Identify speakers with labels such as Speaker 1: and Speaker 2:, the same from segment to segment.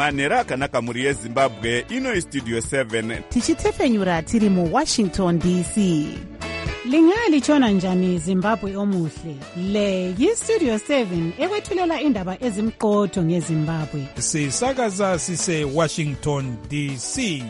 Speaker 1: manhero akanaka mhuri yezimbabwe. Ino istudio 7
Speaker 2: tichitefenyura tiri muwashington dc. Lingalitshona njani Zimbabwe omuhle? Le yistudio 7 ekwethulela indaba ezimqotho ngeZimbabwe.
Speaker 3: Sisakaza sise Washington DC.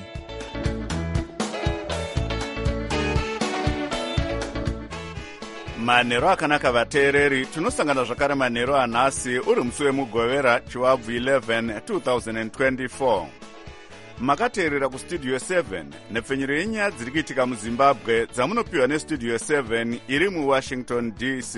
Speaker 1: manhero akanaka vateereri, tunosangana zvakare manhero anhasi uri musi wemugovera chiwabvu 11 2024. Makateerera kustudio 7 nepfenyuro yenyaya dziri kuitika muzimbabwe dzamunopiwa nestudio 7 iri muwashington dc.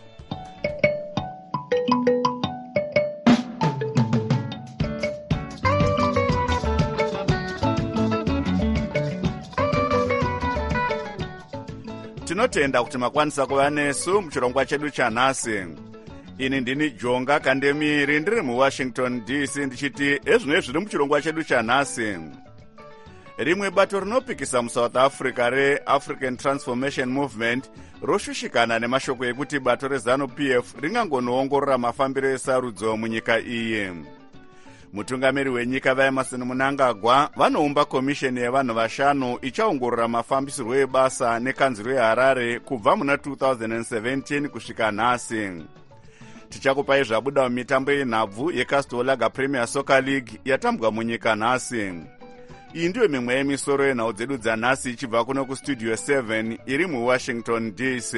Speaker 1: Tinotenda kuti makwanisa kuva nesu muchirongwa chedu chanhasi. Ini ndini Jonga Kandemiri ndiri muwashington dc ndichiti ezvino zviri muchirongwa chedu chanhasi. Rimwe bato rinopikisa muSouth Africa reAfrican Transformation Movement roshushikana nemashoko ekuti bato reZANU-PF ringangonoongorora mafambiro esarudzo munyika iyi. Mutungamiri wenyika vaEmmerson Mnangagwa vanoumba komisheni yevanhu vashanu ichaongorora mafambisirwo ebasa nekanzuro yeHarare kubva muna 2017 kusvika nhasi. Tichakupai zvabuda mumitambo yenhabvu yeCastor Lager Premier Soccer League yatambwa munyika nhasi. Iyi ndiyo mimwe yemisoro yenhau dzedu dzanhasi ichibva kuno kustudio 7 iri muwashington dc.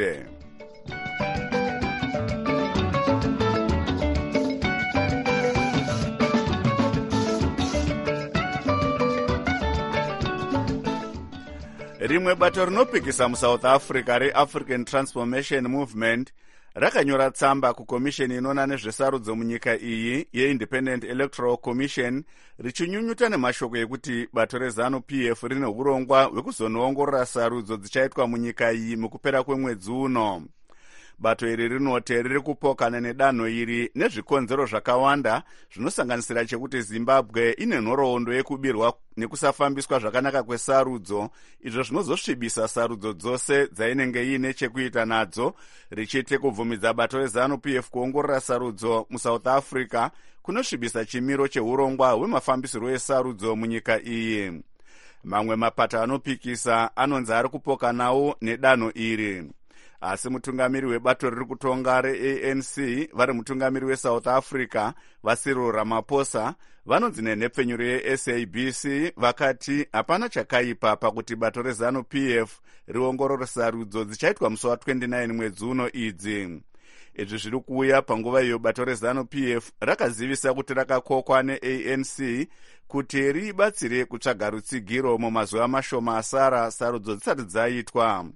Speaker 1: Rimwe bato rinopikisa muSouth Africa reAfrican Transformation Movement rakanyora tsamba kukomisheni inoona nezvesarudzo munyika iyi yeIndependent Electoral Commission richinyunyuta nemashoko ekuti bato reZANU-PF rine urongwa hwekuzonoongorora sarudzo dzichaitwa munyika iyi mukupera kwemwedzi uno. Bato iri rinoti riri kupokana nedanho iri nezvikonzero zvakawanda zvinosanganisira chekuti Zimbabwe ine nhoroondo yekubirwa nekusafambiswa zvakanaka kwesarudzo, izvo zvinozosvibisa sarudzo dzose dzainenge iine chekuita nadzo, richiti kubvumidza bato reZANU-PF kuongorora sarudzo muSouth Africa kunosvibisa chimiro cheurongwa hwemafambisirwo esarudzo munyika iyi. Mamwe mapato anopikisa anonzi ari kupokanawo nedanho iri. Asi mutungamiri webato riri kutonga reANC vari mutungamiri weSouth Africa vaCyril Ramaphosa vanonzi nenhepfenyuro yeSABC vakati hapana chakaipa pakuti bato reZANU-PF riongorore sarudzo dzichaitwa musi wa29 mwedzi uno idzi. Izvi zviri kuuya panguva iyo bato reZANU-PF rakazivisa kuti rakakokwa neANC kuti ribatsire kutsvaga rutsigiro mumazuva mashoma asara sarudzo dzisati dzaitwa.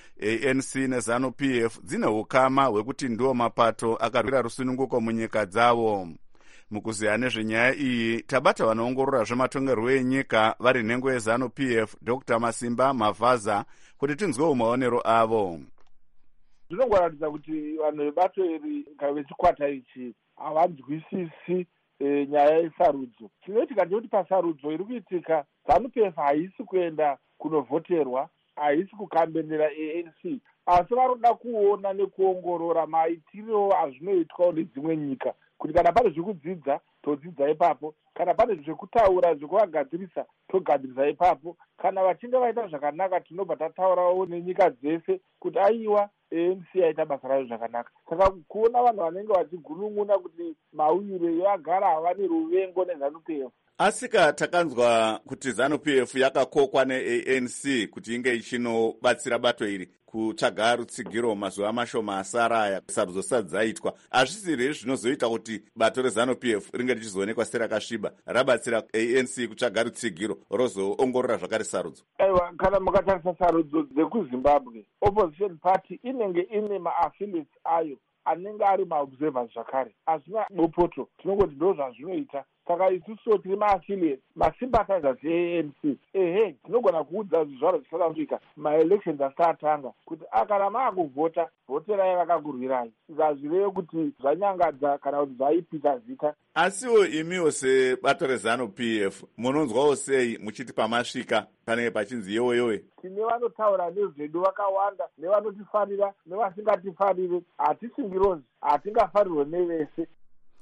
Speaker 1: ANC neZANU-PF dzine ukama hwekuti ndiwo mapato akarwira rusununguko munyika dzavo. Mukuziya nezvenyaya iyi tabata vanoongorora zvematongerwo enyika vari nhengo yeZANU-PF Dr. Masimba Mavaza kuti tinzwewo maonero avo.
Speaker 4: Zvinongoratidza kuti vanhu vebato iri vechikwata ichi havanzwisisi nyaya yesarudzo. Chinoitika ndechekuti pasarudzo iri kuitika ZANU-PF haisi kuenda kunovhoterwa, haisi kukambenera ANC, asi varoda kuona nekuongorora maitiro azvinoitwa nedzimwe nyika, kuti kana pane zvekudzidza todzidza ipapo, kana pane zvekutaura zvekuvagadzirisa togadzirisa ipapo, kana vachinge vaita zvakanaka tinobva tataurawo nenyika dzese kuti aiwa ANC yaita basa rayo zvakanaka. Saka kuona vanhu vanenge vachigunun'una kuti mawire yagara havane ruvengo neZANU-PF.
Speaker 1: Asika takanzwa kuti ZANU-PF yakakokwa neANC kuti inge ichinobatsira bato iri kutsvaga rutsigiro mazuva mashoma asara aya sarudzo dzisati dzaitwa. Hazvisiri zvinozoita kuti bato reZANU-PF ringe richizoonekwa serakasviba rabatsira ANC kutsvaga rutsigiro rozoongorora zvakare sarudzo.
Speaker 4: Aiwa, kana mukatarisa sarudzo dzekuZimbabwe, opposition party inenge ine maaffiliates ayo anenge ari maobservers zvakare, asina bopoto. Tinongoti ndo zvazvinoita. Saka isusu tiri maaffiliates, masympathizers eANC. Tinogona kuudza zvizvaro zvisati Africa maelections asati atanga kuti kana maakuvhota, vhoterai vakakurwirai. Zazvireyo kuti zvanyangadza kana kuti zvaipisa zita.
Speaker 1: Asiwo imiwo sebato reZANU-PF munonzwawo sei muchiti pamasvika panenge pachinzi yowe?
Speaker 4: Tine vanotaura nezvedu vakawanda, nevanotifarira nevasingatifarire. Hatisingirozi, hatingafarirwe nevese.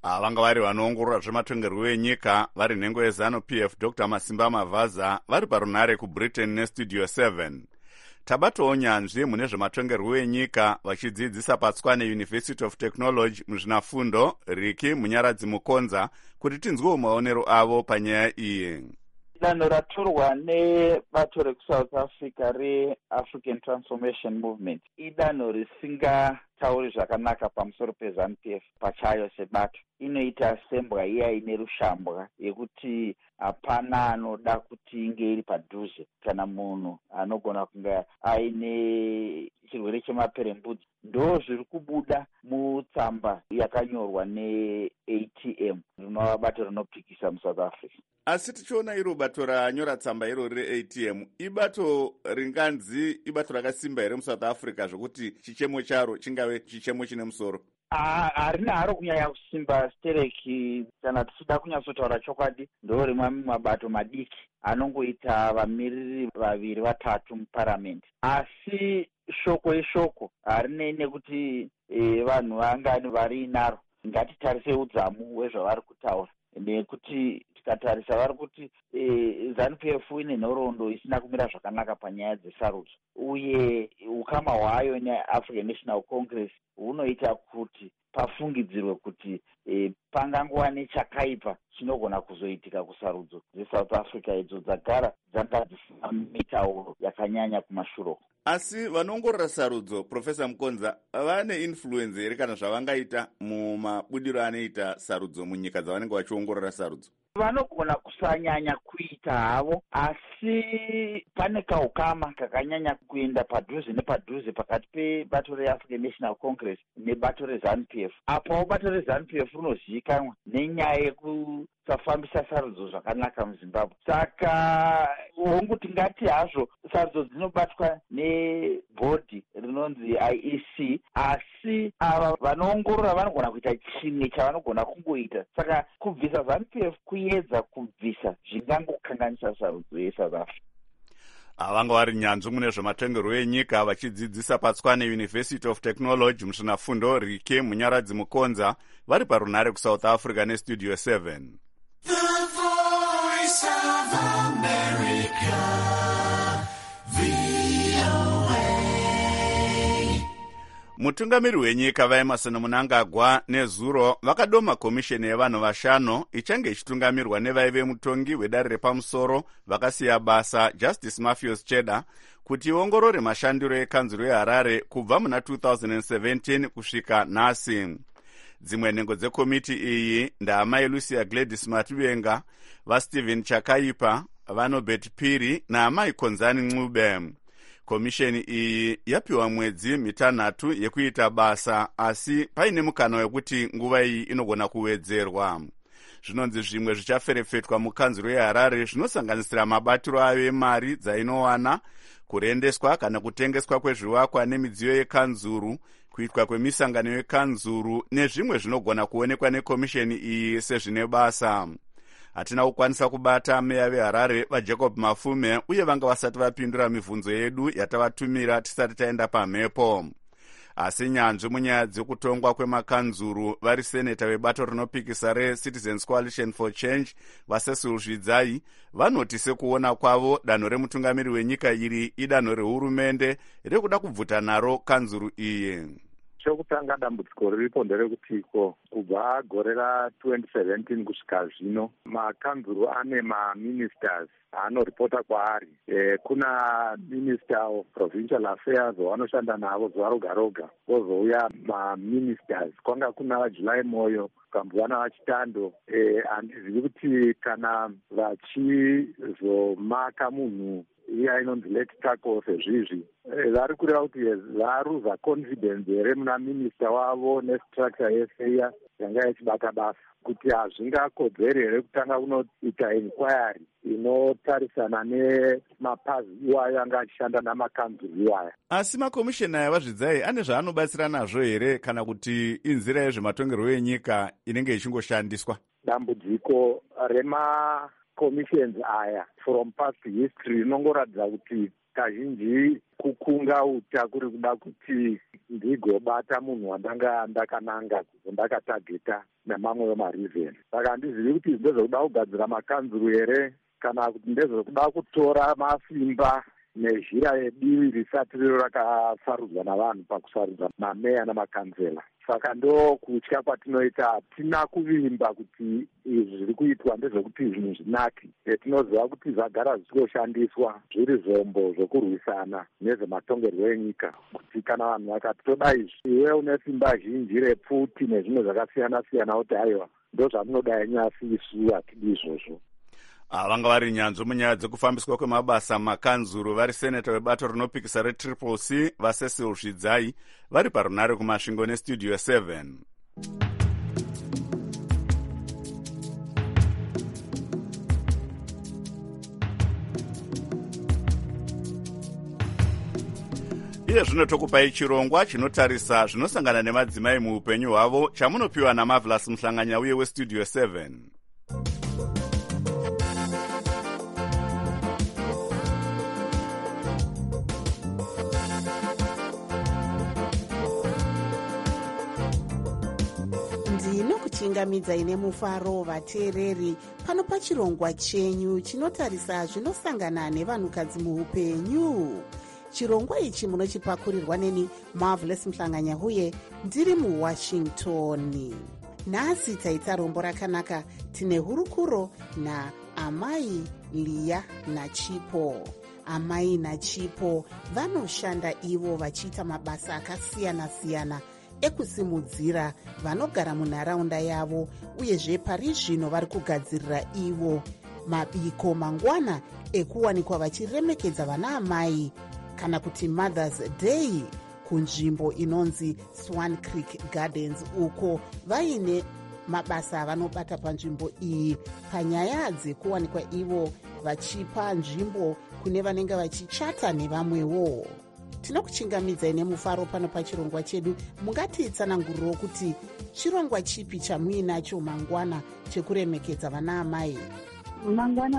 Speaker 1: vanga vari vanoongorora zvematongerwo enyika vari nhengo yeZANU-PF Dr Masimba Mavhaza vari parunare kuBritain nestudio 7. Tabatowo nyanzvi mune zvematongerwo enyika vachidzidzisa paTswane University of Technology muzvinafundo Riki Munyaradzi Mukonza kuti tinzwewo maonero avo panyaya iyi.
Speaker 5: Danho ratorwa nebato rekuSouth Africa reAfrican Transformation Movement idanho risingatauri zvakanaka pamusoro peZANU-PF pachayo sebato. Inoita sembwa iya ine rushambwa yekuti hapana anoda kuti inge iri padhuze kana munhu anogona kunge aine chirwere chemaperembudzi. Ndo zviri kubuda mutsamba yakanyorwa neATM rinova bato rinopikisa muSouth Africa.
Speaker 1: Asi tichiona iro bato ranyora tsamba irori reATM ibato ringanzi ibato rakasimba here muSouth Africa zvokuti chichemo charo chingave chichemo chine musoro?
Speaker 5: Harina haro kunyanya kusimba stereki kana tichida kunyatsotaura chokwadi ndo rimwe mabato madiki anongoita vamiriri 2-3 muparamende. Asi shoko ishoko harinei nekuti vanhu vangani vari naro. Ngatitarise udzamu hwezvavari kutaura nekuti tikatarisa vari kuti ZANU-PF ine nhoroondo isina kumira zvakanaka panyaya dzesarudzo uye ukama hwayo neAfrican National Congress hunoita kuti pafungidzirwe kuti pangangova nechakaipa chinogona kuzoitika kusarudzo dzeSouth Africa idzo dzagara dzanga dzisina mitauro yakanyanya kumashure.
Speaker 1: Asi vanoongorora sarudzo, Profesa Mukonza, vane influence here kana zvavangaita mumabudiro anoita sarudzo munyika dzavanenge vachiongorora sarudzo?
Speaker 5: Vanogona kusanyanya kuita havo, asi pane kaukama kakanyanya kuenda padhuze nepadhuze pakati pebato reAfrican National Congress nebato reZANU-PF. Apawo bato reZANU-PF rinozivikanwa nenyaya yekusafambisa sarudzo zvakanaka muZimbabwe. Saka hongu tingati hazvo sarudzo dzinobatwa nebhodhi rinonzi IEC, asi ava vanoongorora vanogona kuita chimwe chavanogona kungoita. Saka kubvisa ZANU-PF kuedza kubvisa zvingangokanganisa sarudzo yeSouth Africa.
Speaker 1: Vanga vari nyanzvi mune zvematongerwo enyika vachidzidzisa paTswane University of Technology muzvinafundo Riki Munyaradzi Mukonza vari parunare kuSouth Africa nestudio 7.
Speaker 6: The Voice of America, VOA.
Speaker 1: Mutungamiri wenyika vaEmerson Mnangagwa nezuro vakadoma komisheni yevanhu 5 ichange ichitungamirwa nevaive mutongi wedare repamusoro vakasiya basa Justice Matthews Cheda kuti iongorore mashandiro ekanzuro yeHarare kubva muna 2017 kusvika nhasi. Dzimwe nhengo dzekomiti iyi ndaamai Lucia Gladys Mativenga, vaStephen Chakaipa, vaNobert Phiri naamai Konzani Ncube. Komisheni iyi yapiwa mwedzi 3 yekuita basa, asi paine mukana wekuti nguva iyi inogona kuwedzerwa. Zvinonzi zvimwe zvichaferefetwa mukanzuro yeHarare zvinosanganisira mabatiro ayo emari dzainowana, kurendeswa kana kutengeswa kwezvivakwa nemidziyo yekanzuru, kuitwa kwemisangano yekanzuru nezvimwe zvinogona kuonekwa nekomisheni iyi sezvine basa. Hatina kukwanisa kubata meya veHarare vaJacob Mafume uye vanga vasati vapindura mibvunzo yedu yatavatumira tisati taenda pamhepo. Asi nyanzvi munyaya dzekutongwa kwemakanzuru vari seneta vebato rinopikisa reCitizens Coalition for Change vaCecil Zvidzai vanoti sekuona kwavo danho remutungamiri wenyika iri idanho rehurumende rekuda kubvuta naro kanzuru iyi.
Speaker 7: Chokutanga dambudziko riripo nderekutiko kubva gore ra2017 kusvika zvino makanzuru ane maministers anoripota kwaari. Kuna minister of provincial affairs wanoshanda navo zuva roga roga, kwozouya maministers kwanga kuna vaJuly Moyo, kwambovana vaChitando. Handizivi kuti kana vachizomaka munhu iya inonzi late tackle sezvizvi vari kureva kuti varuza confidence here muna minista wavo nestructure yese iya yanga ichibata basa, kuti hazvingakodzeri here kutanga kunoita inquiry inotarisana nemapazi iwayo anga achishanda namakanzuru iwaya.
Speaker 1: Asi makomisheni aya vaZvidzai ane zvaanobatsira nazvo here kana kuti inzira yezvematongerwo enyika inenge ichingoshandiswa?
Speaker 7: Dambudziko remakomishens aya from past history rinongoratidza kuti kazhinji kukunga uta kuri kuda kuti ndigobata munhu wandanga ndakananga ndakatageta nemamwe emareason. Saka handizivi kuti ndezvokuda kugadzira makanzuru here kana kuti ndezvokuda kutora masimba nezhira yedivi risati riro rakasarudzwa navanhu pakusarudza mameya namakanzela. Saka ndo kutya kwatinoita. Hatina kuvimba kuti izvi zviri kuitwa ndezvekuti zvinhu zvinaki. Tinoziva kuti zvagara zvichoshandiswa zviri zvombo zvokurwisana nezvematongerwo enyika, kuti kana vanhu vakati toda izvi, iwe une simba zhinji repfuti nezvimwe zvakasiyana siyana, kuti aiwa ndozvamunoda nyasi, isu hatidi izvozvo.
Speaker 1: Vanga vari nyanzvi munyaya dzekufambiswa kwemabasa makanzuru vari seneta webato rinopikisa retriple C vaCecil Zvidzai vari parunare kumasvingo nestudio 7. Iye zvino tokupai chirongwa chinotarisa zvinosangana nemadzimai muupenyu hwavo chamunopiwa naMarvelous Mhlanganya uye westudio 7.
Speaker 2: Ndinokuchingamidza ine mufaro vateereri pano pachirongwa chenyu chinotarisa zvinosangana nevanhukadzi muupenyu. Chirongwa ichi munochipakurirwa neni Marvelous Mhlanganya uye ndiri muWashington. Nhasi taita rombo rakanaka, tine hurukuro naamai Liya naChipo. Amai naChipo vanoshanda ivo vachiita mabasa akasiyana siyana ekusimudzira vanogara munharaunda yavo, uyezve pari zvino vari kugadzirira ivo mabiko mangwana ekuwanikwa vachiremekedza vana amai kana kuti Mother's Day kunzvimbo inonzi Swan Creek Gardens, uko vaine mabasa avanobata panzvimbo iyi panyaya dzekuwanikwa ivo vachipa nzvimbo kune vanenge vachichata nevamwewo. Tinokuchingamidza ine mufaro pano pachirongwa chedu. Mungatitsananguriro kuti chirongwa chipi chamuinacho mangwana chekuremekedza vana amai?
Speaker 8: Mangwana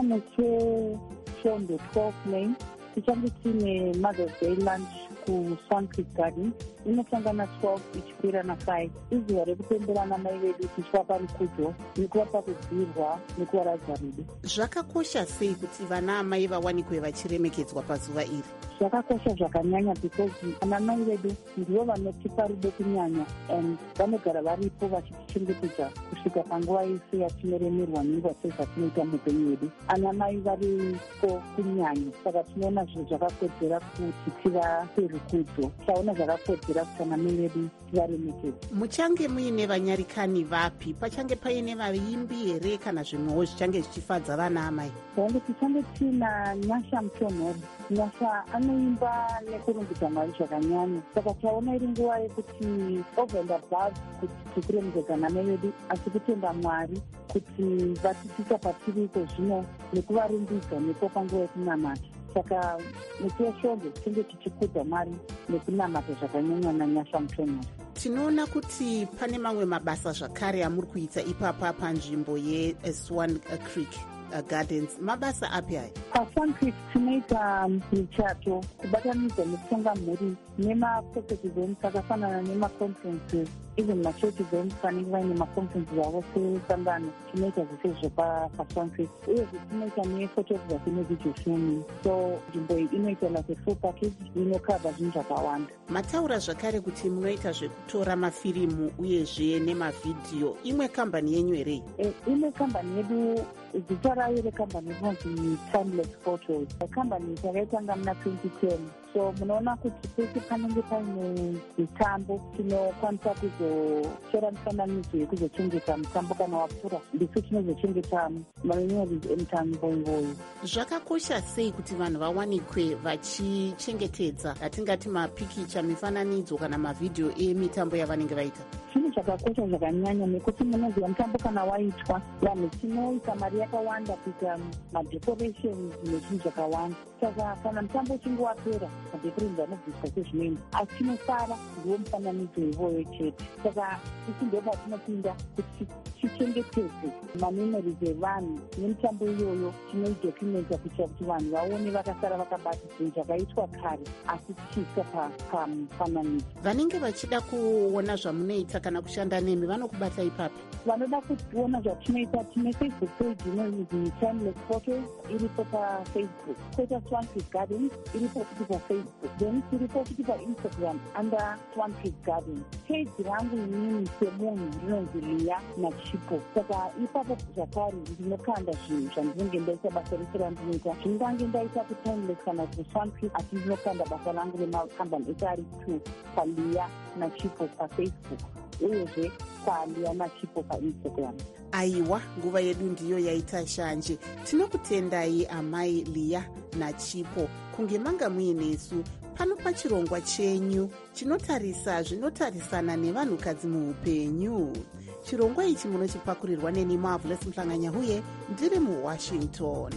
Speaker 8: mucheshombe 12 May tichange tine Mother's Day lunch kuSwan Creek Garden. Inosangana 12 ichikwira na5. Izuva rekupemberana mai vedu tichivapa rukudzo nekuvapa kudzirwa nekuvaradza rudo.
Speaker 2: Zvakakosha sei kuti vana amai vawanikwe vachiremekedzwa pazuva iri?
Speaker 8: Zvakakosha zvakanyanya because ana mai vedu ndivo vanotipa rudo kunyanya, and vanogara varipo vachitichengetedza kusvika panguva yese yatinoremerwa nenguva dzose dzatinoita muupenyu hwedu. Ana mai varipo kunyanya, saka tinoona zvinhu zvakakodzera kuti tivape rukudzo. Taona zvakakodzera kuti ana mai vedu tivaremekedze.
Speaker 2: Muchange muine vanyarikani vapi? Pachange paine vaimbi here kana zvimwewo zvichange zvichifadza vana amai?
Speaker 8: Tichange tina Nyasha Mutonhori. Nyasha anoimba nekurumbidza Mwari zvakanyanya, saka taona iri nguva yekuti over and above kuti tikuremekedza namai vedu, asi kutenda Mwari kuti vatitsisa patiriko zvino nekuvarumbidza nepo panguva yekunamata. Saka musi weshombe tinge tichikudza Mwari nekunamata zvakanyanya naNyasha Mutonhori.
Speaker 2: Tinoona kuti pane mamwe mabasa zvakare amuri kuita ipapa panzvimbo yeSwan Creek Gardens. Mabasa api haya?
Speaker 8: PaSwan Creek tinoita michato kubatanidza nekutonga mhuri nema-corporate events akafanana nema-conferences, even ma-church events vanenge vaine ma-conferences avo sesangano. Tinoita zvese izvo paSwan Creek, uyezve tinoita nephotography nevideo filming. So nzvimbo iyi inoita like a full package inokava zvinhu zvakawanda.
Speaker 2: Mataura zvakare kuti munoita zvekutora mafirimu uyezve nemavhidhiyo. Imwe kambani yenyu here?
Speaker 8: Imwe kambani yedu, zita rayo rekambani inonzi Timeless Photos. Kambani takaitanga muna 2010. So munoona kuti pese panenge paine mitambo tinokwanisa kuzotora mifananidzo yekuzochengeta mutambo kana wapfuura, ndisu tinozochengeta mamemories emutambo iwoyo.
Speaker 2: Zvakakosha sei kuti vanhu vawanikwe vachichengetedza atingati mapikicha, mifananidzo kana mavhidhiyo emitambo yavanenge vaita?
Speaker 8: Chinhu zvakakosha zvakanyanya nekuti munoziva mutambo kana waitwa vanhu tinoisa mari yakawanda kuita madecorations nezvinhu zvakawanda. Saka kana mutambo uchinge wapera madecorations anobviswa sezvinoenda asi chinosara ndiwo mufananidzo ivoyo chete. Saka isi ndo patinopinda kuti tichengetedze mamemories evanhu nemutambo iyoyo tinoidocumenta kuitira kuti vanhu vaone vakasara vakabata zvinhu zvakaitwa kare asi tichiisa pamufananidzo.
Speaker 2: Vanenge vachida kuona zvamunoita kana kushanda nemi vanokubata ipapi?
Speaker 8: Vanoda kuona zvatinoita tine Facebook page inonzi Timeless Photos iripo pafacebook, koita Swan Creek Gardens iripo futi pafacebook, then tiripo futi paInstagram under Swan Creek Gardens. Page rangu inini semunhu rinonzi Lia Nachipo. Saka ipapo zvakare ndinokanda zvinhu zvandinenge ndaita basa rese randinoita. Ndingange ndaita kuTimeless kana kuSwan Creek asi ndinokanda basa rangu remakambani SR2 paLia Nachipo pafacebook uyezve paLia Nachipo paInstagram.
Speaker 2: Aiwa, nguva yedu ndiyo yaita shanje. Tinokutendai amai Lia Nachipo kunge manga muinesu pano pachirongwa chenyu chinotarisa zvinotarisana nevanhukadzi muupenyu. Chirongwa ichi munochipakurirwa neni Marvelous Mhlanganya huye ndiri muWashington.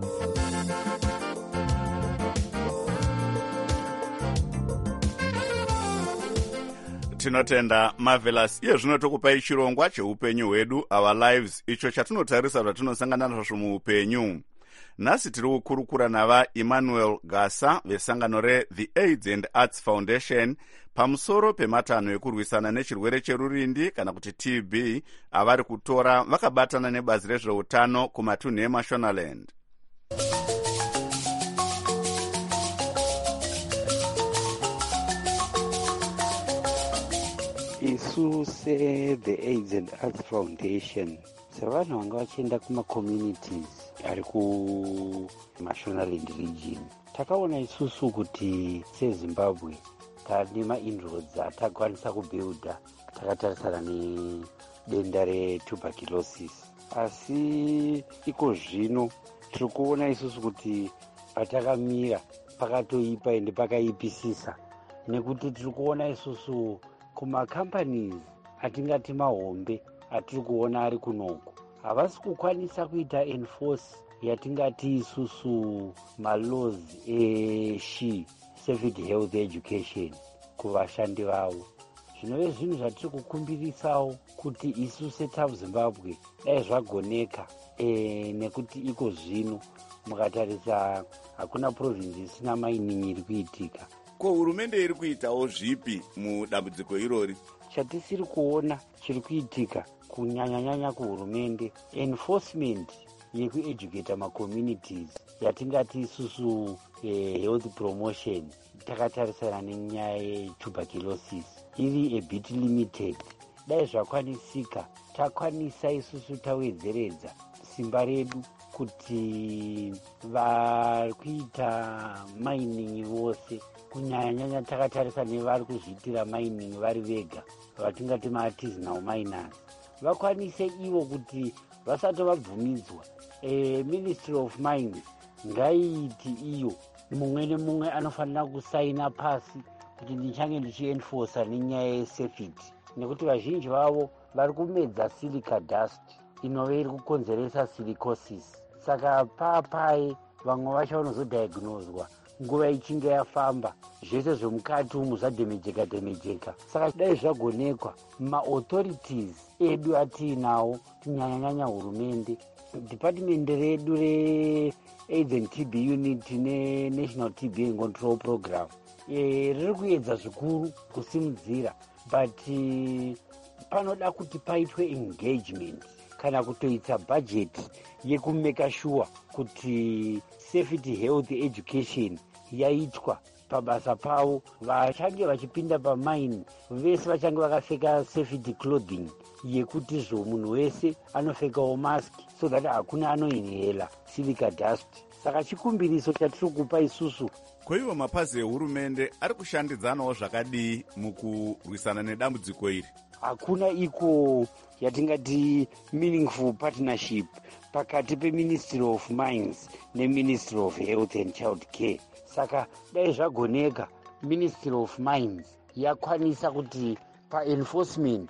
Speaker 1: Tinotenda Marvelous. Iye zvino tokupai chirongwa cheupenyu hwedu, Our Lives, icho chatinotarisa zvatinosangana nazvo muupenyu. Nhasi tiri kukurukura nava Emmanuel Gasa vesangano reThe AIDS and Arts Foundation pamusoro pematanho ekurwisana nechirwere cherurindi kana kuti TB avari kutora vakabatana nebazi rezveutano kumatunhu eMashonaland.
Speaker 9: Isu seThe AIDS and Arts Foundation sevanhu vanga vachienda kuma-communities ari kuMashonaland region, takaona isusu kuti seZimbabwe tane ma-inroads atakwanisa kubuilda takatarisana nedenda retuberculosis, asi iko zvino tiri kuona isusu kuti patakamira pakatoipa ende pakaipisisa, nekuti tiri kuona isusu kuma-companies atingati mahombe atiri kuona ari kunoko havasi kukwanisa kuita enforce yatingati isusu malaws eSHE, Safety Health Education, kuvashandi vavo. Zvinove zvinhu zvatiri kukumbirisawo kuti isu setafu Zimbabwe dai zvagoneka, nekuti iko zvino mukatarisa hakuna province isina mining iri kuitika.
Speaker 1: Ko hurumende iri kuitawo zvipi mudambudziko irori?
Speaker 9: Chatisiri kuona chiri kuitika kunyanya kuhurumende enforcement yekueducata macommunities yatingati isusu health promotion takatarisana nenyaya yetuberculosis iri a bit limited. Dai zvakwanisika takwanisa isusu tawedzeredza simba redu kuti vari kuita mining vose, kunyanya takatarisa nevari kuzviitira mining vari vega vatingati ma-artisanal miners, vakwanise ivo kuti vasati vabvumidzwa. Ministry of Mines ngaiiti iyo mumwe nemumwe anofanira kusaina pasi kuti ndichange ndichienforsa nenyaya yesafety, nekuti vazhinji vavo vari kumedza silica dust inove iri kukonzeresa silicosis. Saka papai vamwe vacho vanozodiagnoswa nguva ichinge yafamba, zvese zvemukati umu zvadhemejeka. Saka dai zvagonekwa ma-authorities edu atiinawo, kunyanya hurumende, department redu re-AIDS and TB unit ne-National TB and Control Program riri kuedza zvikuru kusimudzira, but panoda kuti paitwe engagement kana kutoita budget yekumeka sure kuti safety health education yaitwa pabasa pavo. Vachange vachipinda pamine vese vachange vakapfeka safety clothing yekuti zvo munhu wese anopfekawo mask so that hakuna anoinhela silica dust. Saka chikumbiriso chatiri kupa isusu.
Speaker 1: Koivo mapazi ehurumende ari kushandidzanawo zvakadii mukurwisana nedambudziko iri?
Speaker 9: Hakuna iko yatingati meaningful partnership pakati peMinistry of Mines neMinistry of Health and Child Care. Saka dai zvagoneka Ministry of Mines yakwanisa kuti pa-enforcement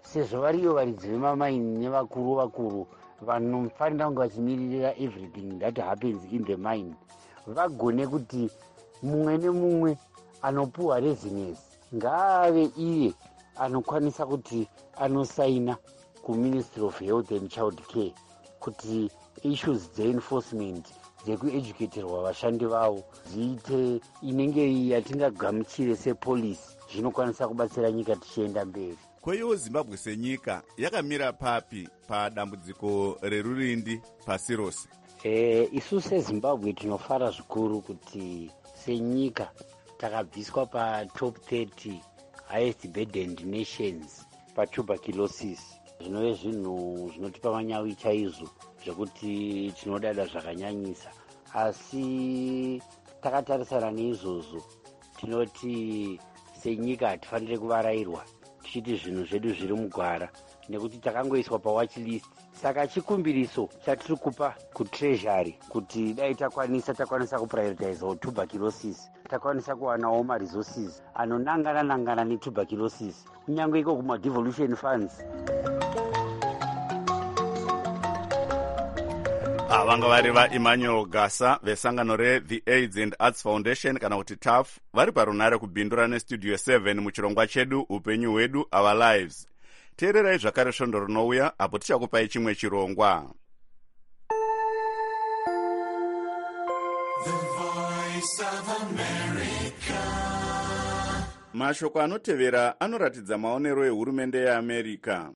Speaker 9: sezvo variyo varidzi vemamaini nevakuru vanofanira kunge vachimirira everything that happens in the mine, vagone kuti mumwe nemumwe anopuwa residence ngaave iye anokwanisa kuti anosaina kuministry of health and child care kuti issues dze-enforcement dzekueducaterwa vashandi vavo dziite inenge yatingagamuchire sepolisi zvinokwanisa kubatsira nyika tichienda mberi.
Speaker 1: Kweiwo Zimbabwe senyika yakamira papi padambudziko rerurindi pasi rose?
Speaker 9: Isu seZimbabwe tinofara zvikuru kuti senyika takabviswa patop 30 highest burdened nations patuberculosis. Zvinove zvinhu zvinotipa manyawi chaizvo zvekuti tinodada zvakanyanyisa, asi takatarisana neizvozvo tinoti senyika hatifanire kuvarairwa tichiti zvinhu zvedu zviri mugwara nekuti takangoiswa pawatchlist. Saka chikumbiriso chatiri kupa kutreasury kuti dai takwanisa kuprioritizewo tuberculosis, takwanisa kuwanawo maresources anonangana netuberculosis kunyange iko kuma-devolution funds.
Speaker 1: Vanga vari vaEmmanuel Gasa vesangano reThe AIDS and Arts Foundation kana kuti TAF vari parunare kubhindura nestudio 7 muchirongwa chedu upenyu hwedu our lives. Teererai zvakare svondo rinouya apo tichakupai chimwe chirongwa.
Speaker 6: The Voice of America.
Speaker 1: Mashoko anotevera anoratidza maonero ehurumende yeAmerica.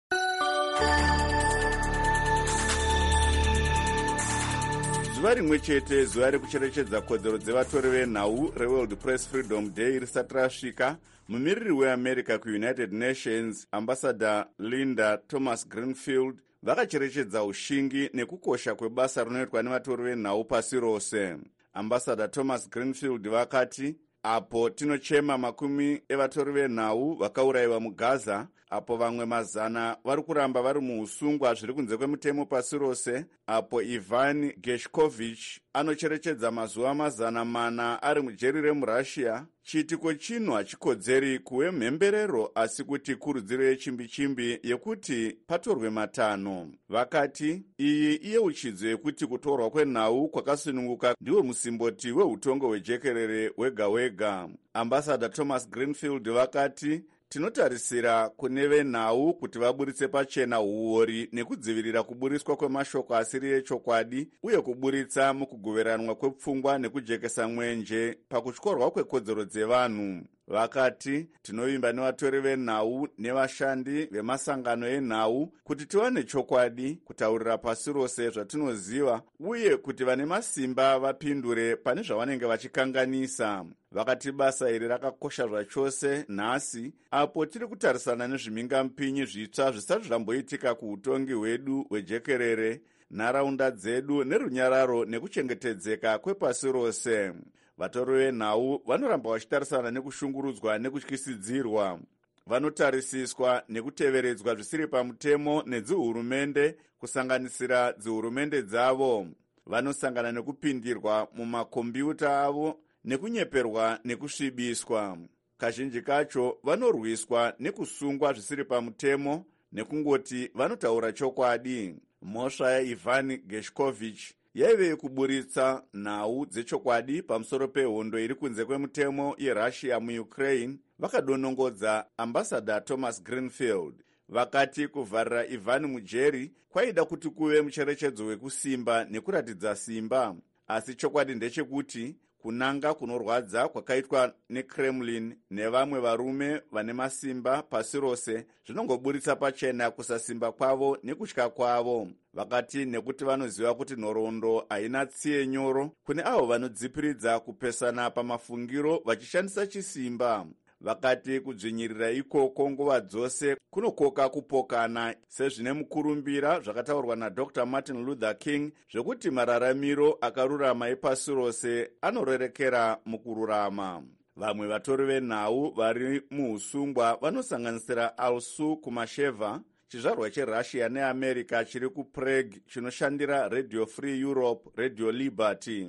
Speaker 1: Zuva rimwe chete zuva rekucherechedza kodzero dzevatori venhau reWorld Press Freedom Day risati rasvika, mumiriri weAmerica kuUnited Nations Ambassador Linda Thomas Greenfield vakacherechedza ushingi nekukosha kwebasa rinoitwa nevatori venhau pasi rose. Ambassador Thomas Greenfield vakati, apo tinochema makumi evatori venhau vakaurayiwa muGaza, apo vamwe mazana vari kuramba vari muusungwa zviri kunze kwemutemo pasi rose, apo Ivan Gershkovich anocherechedza mazuva 400 ari mujeri remuRussia, chiitiko chino hachikodzeri kuve mhemberero asi kuti kurudziro yechimbi-chimbi yekuti patorwe matanho. Vakati iyi iyeuchidzo yekuti kutorwa kwenhau kwakasununguka ndiwo musimboti weutongo hwejekerere hwega-hwega. Ambassador Thomas Greenfield vakati, tinotarisira kune venhau kuti vaburitse pachena uori nekudzivirira kuburiswa kwemashoko asiri echokwadi uye kuburitsa mukugoveranwa kwepfungwa nekujekesa mwenje pakutyorwa kwekodzero dzevanhu. Vakati, tinovimba nevatori venhau nevashandi vemasangano enhau kuti tiwane chokwadi kutaurira pasi rose zvatinoziva uye kuti vane masimba vapindure pane zvavanenge vachikanganisa. Vakati basa iri rakakosha zvachose nhasi apo tiri kutarisana nezvimingampinyi zvitsva zvisati zvamboitika kuutongi hwedu hwejekerere, nharaunda dzedu nerunyararo nekuchengetedzeka kwepasi rose. Vatori venhau vanoramba vachitarisana nekushungurudzwa nekutyisidzirwa. Vanotarisiswa nekuteveredzwa zvisiri pamutemo nedzihurumende kusanganisira dzihurumende dzavo. Vanosangana nekupindirwa mumakombiyuta avo nekunyeperwa nekusvibiswa. Kazhinji kacho vanorwiswa nekusungwa zvisiri pamutemo nekungoti vanotaura chokwadi. Mhosva yaIvan Gershkovich yaive yekuburitsa nhau dzechokwadi pamusoro pehondo iri kunze kwemutemo yeRussia muUkraine. Vakadonongodza Ambassador Thomas Greenfield. Vakati kuvharira Ivan mujeri kwaida kuti kuve mucherechedzo wekusimba nekuratidza simba, asi chokwadi ndechekuti kunanga kunorwadza kwakaitwa neKremlin nevamwe varume vane masimba pasi rose zvinongoburitsa pachena kusasimba kwavo nekutya kwavo. Vakati nekuti vanoziva kuti nhoroondo haina tsiye nyoro kune avo vanodzipiridza kupesana pamafungiro vachishandisa chisimba. Vakati kudzvinyirira ikoko nguva dzose kunokoka kupokana, sezvine mukurumbira zvakataurwa naDr Martin Luther King zvekuti mararamiro akarurama epasi rose anorerekera mukururama. Vamwe vatori venhau vari muusungwa vanosanganisira Alsu Kumasheva, chizvarwa cheRussia neAmerica chiri kuPrague chinoshandira Radio Free Europe, Radio Liberty.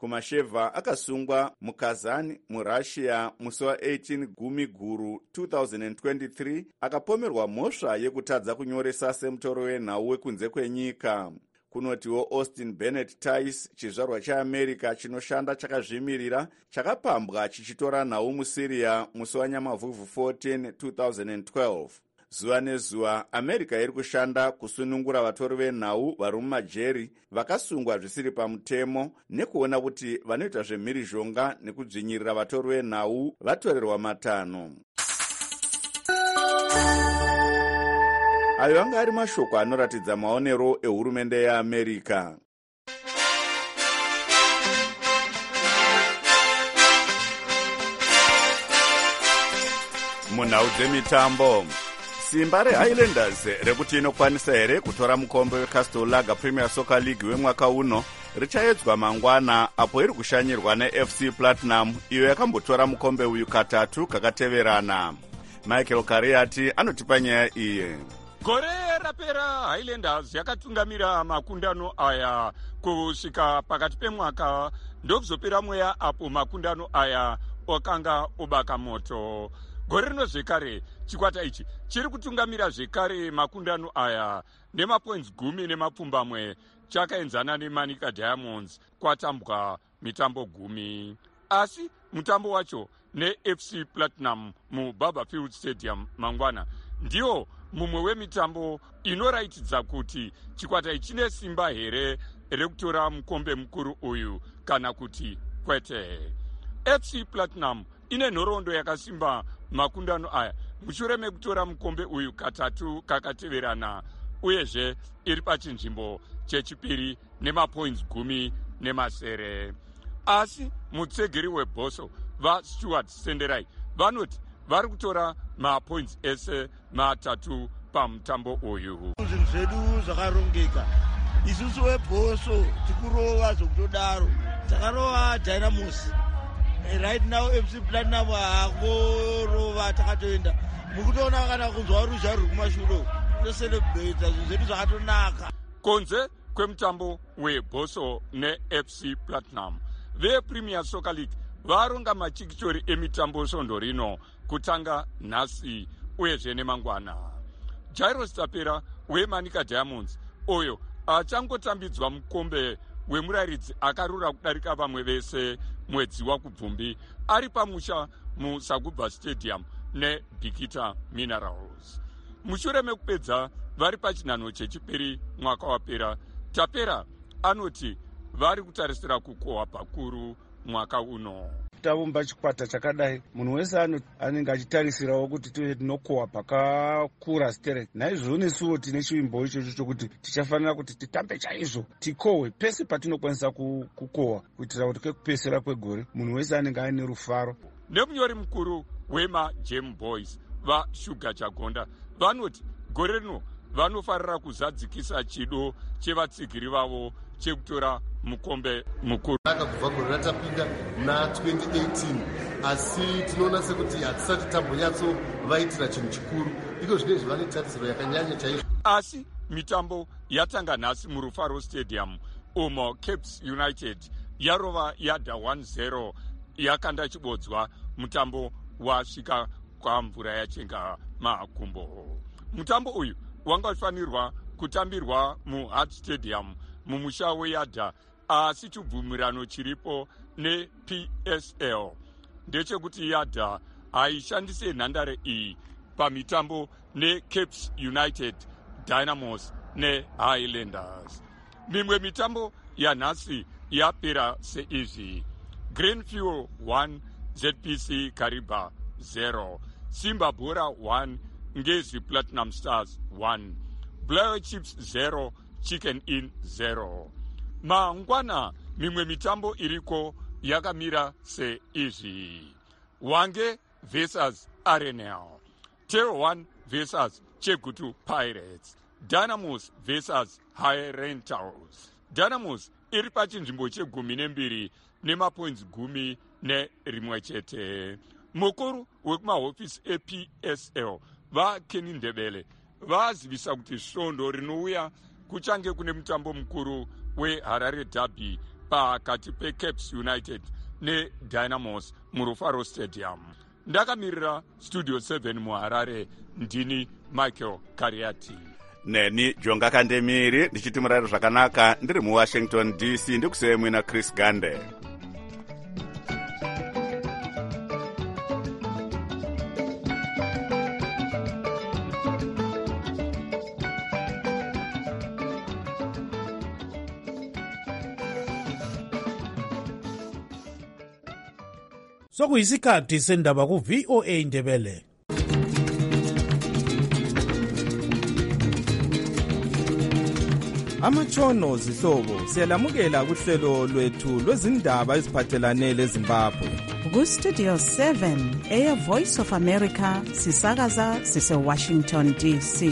Speaker 1: kumashevha akasungwa mukazani murussia musi wa18 gumi guru 2023 akapomerwa mhosva yekutadza kunyoresa semutoro wenhau wekunze kwenyika. Kunotiwo Austin Bennett Tice, chizvarwa cheamerica chinoshanda chakazvimirira, chakapambwa chichitora nhau musyria musi wanyamavhuvhu 14 2012. Zuva nezuva america iri kushanda kusunungura vatori venhau vari mumajeri vakasungwa zvisiri pamutemo nekuona kuti vanoita zvemhirizhonga nekudzvinyirira vatori venhau vatorerwa matanho. Ayo anga ari mashoko anoratidza maonero ehurumende yeAmerica. Munhau dzemitambo, simba reHighlanders rekuti inokwanisa here kutora mukombe weCastle Lager Premier Soccer League wemwaka uno richaedzwa mangwana apo iri kushanyirwa neFC Platinum iyo yakambotora mukombe uyu katatu kakateverana. Michael Kariati anotipa nyaya iyi.
Speaker 10: Gore rapera Highlanders yakatungamira makundano aya kusvika pakati pemwaka ndokuzopera mweya apo makundano aya okanga obaka moto. Gore rino zvekare chikwata ichi chiri kutungamira zvekare makundano aya nemapoints 10 chakaenzana neManica Diamonds kwatambwa mitambo 10. Asi mutambo wacho neFC Platinum muBarberfield Stadium mangwana ndiwo mumwe wemitambo inoratidza kuti chikwata ichi chine simba here rekutora mukombe mukuru uyu kana kuti kwete. FC Platinum ine nhoroondo yakasimba makundano aya mushure mekutora mukombe uyu katatu kakateverana, uyezve iri pachinzvimbo chechipiri nemapoints 10. Asi mutsegeri webhoso vaStuart Senderai vanoti vari kutora mapoints ese matatu pamutambo uyu.
Speaker 11: Zvinhu zvedu zvakarongeka. Isusu webhoso tikurova zvokutodaro. Takarova Dynamos. Right now FC Platinum hakorova takatoenda. Mukutoona kana kunzwa ruzha ruri kumashure. Tocelebrate zvinhu zvedu zvakatonaka.
Speaker 10: Konze kwemutambo webhoso neFC Platinum, vePremier Soccer League varonga machikichori emitambo svondo rino kutanga nhasi uyezve nemangwana. Jairus Tapera weManica Diamonds oyo achangotambidzwa mukombe wemurayiridzi akarura kudarika vamwe vese mwedzi wakubvumbi ari pamusha muSagubva Stadium neBikita Minerals. Mushure mekupedza vari pachinhanho chechipiri mwaka wapera, Tapera anoti vari kutarisira kukohwa pakuru mwaka uno.
Speaker 12: Tavumba chikwata chakadai munhu wese anenge achitarisirawo kuti tinokohwa pakakura stereke. Naizvozvo nesuwo tine chivimbo ichocho chokuti tichafanira kuti titambe chaizvo tikohwe pese patinokwanisa kukohwa kuitira kuti kekupesera kwegore munhu wese anenge aine rufaro.
Speaker 10: Nemunyori mukuru wemaGem Boys vaShuga Chagonda vanoti gore rino vanofarira kuzadzikisa chido chevatsigiri vavo chekutora mukombe mukuru.
Speaker 13: Kubva gore ratapinda na2018 asi tinoona sekuti hatisati tambonyatso vaitira chinhu chikuru. Iko zvinezvi vane tarisiro yakanyanya chaizvo.
Speaker 10: Asi mitambo yatanga nhasi muRufaro Stadium umo Caps United yarova yadha 1-0 yakanda chibodzwa mutambo wasvika kwamvura yachenga makumbo. Mutambo uyu wanga ufanirwa kutambirwa muHart Stadium mumusha weYadha, asi chibvumirano chiripo nePSL ndechekuti Yadha haishandise nhandare iyi pamitambo neCaps United, Dynamos neHighlanders. Mimwe mitambo yanhasi yapera seizvi: Greenfield 1 ZPC Kariba 0, Simba Bora 1 Ngezi Platinum Stars 1, Blair Chips 0 Chicken Inn 0. Mangwana mimwe mitambo iriko yakamira seizvi: Wange vs Arenal, Tero 1 vs Chegutu Pirates, Dynamos vs High Rentals. Dynamos iri pachinzvimbo che12 nemapoints 11. Mukuru wekumahofisi ePSL vaKenny Ndebele vazivisa kuti svondo rinouya kuchange kune mutambo mukuru weHarare Derby pakati peCaps United neDynamos muRufaro Stadium. Ndakamirira Studio 7 muHarare, ndini Michael Kariati.
Speaker 1: Neni Jonga Kandemiri ndichiti murari zvakanaka ndiri muWashington DC ndikusiyemwe naChris Gande.
Speaker 3: Sokuyisikhathi sendaba ku VOA Ndebele. Amatshono zihlobo siyalamukela kuhlelo lwethu lwezindaba eziphathelane leZimbabwe.
Speaker 14: Ku Studio 7 Air Voice of America sisakaza sise Washington DC.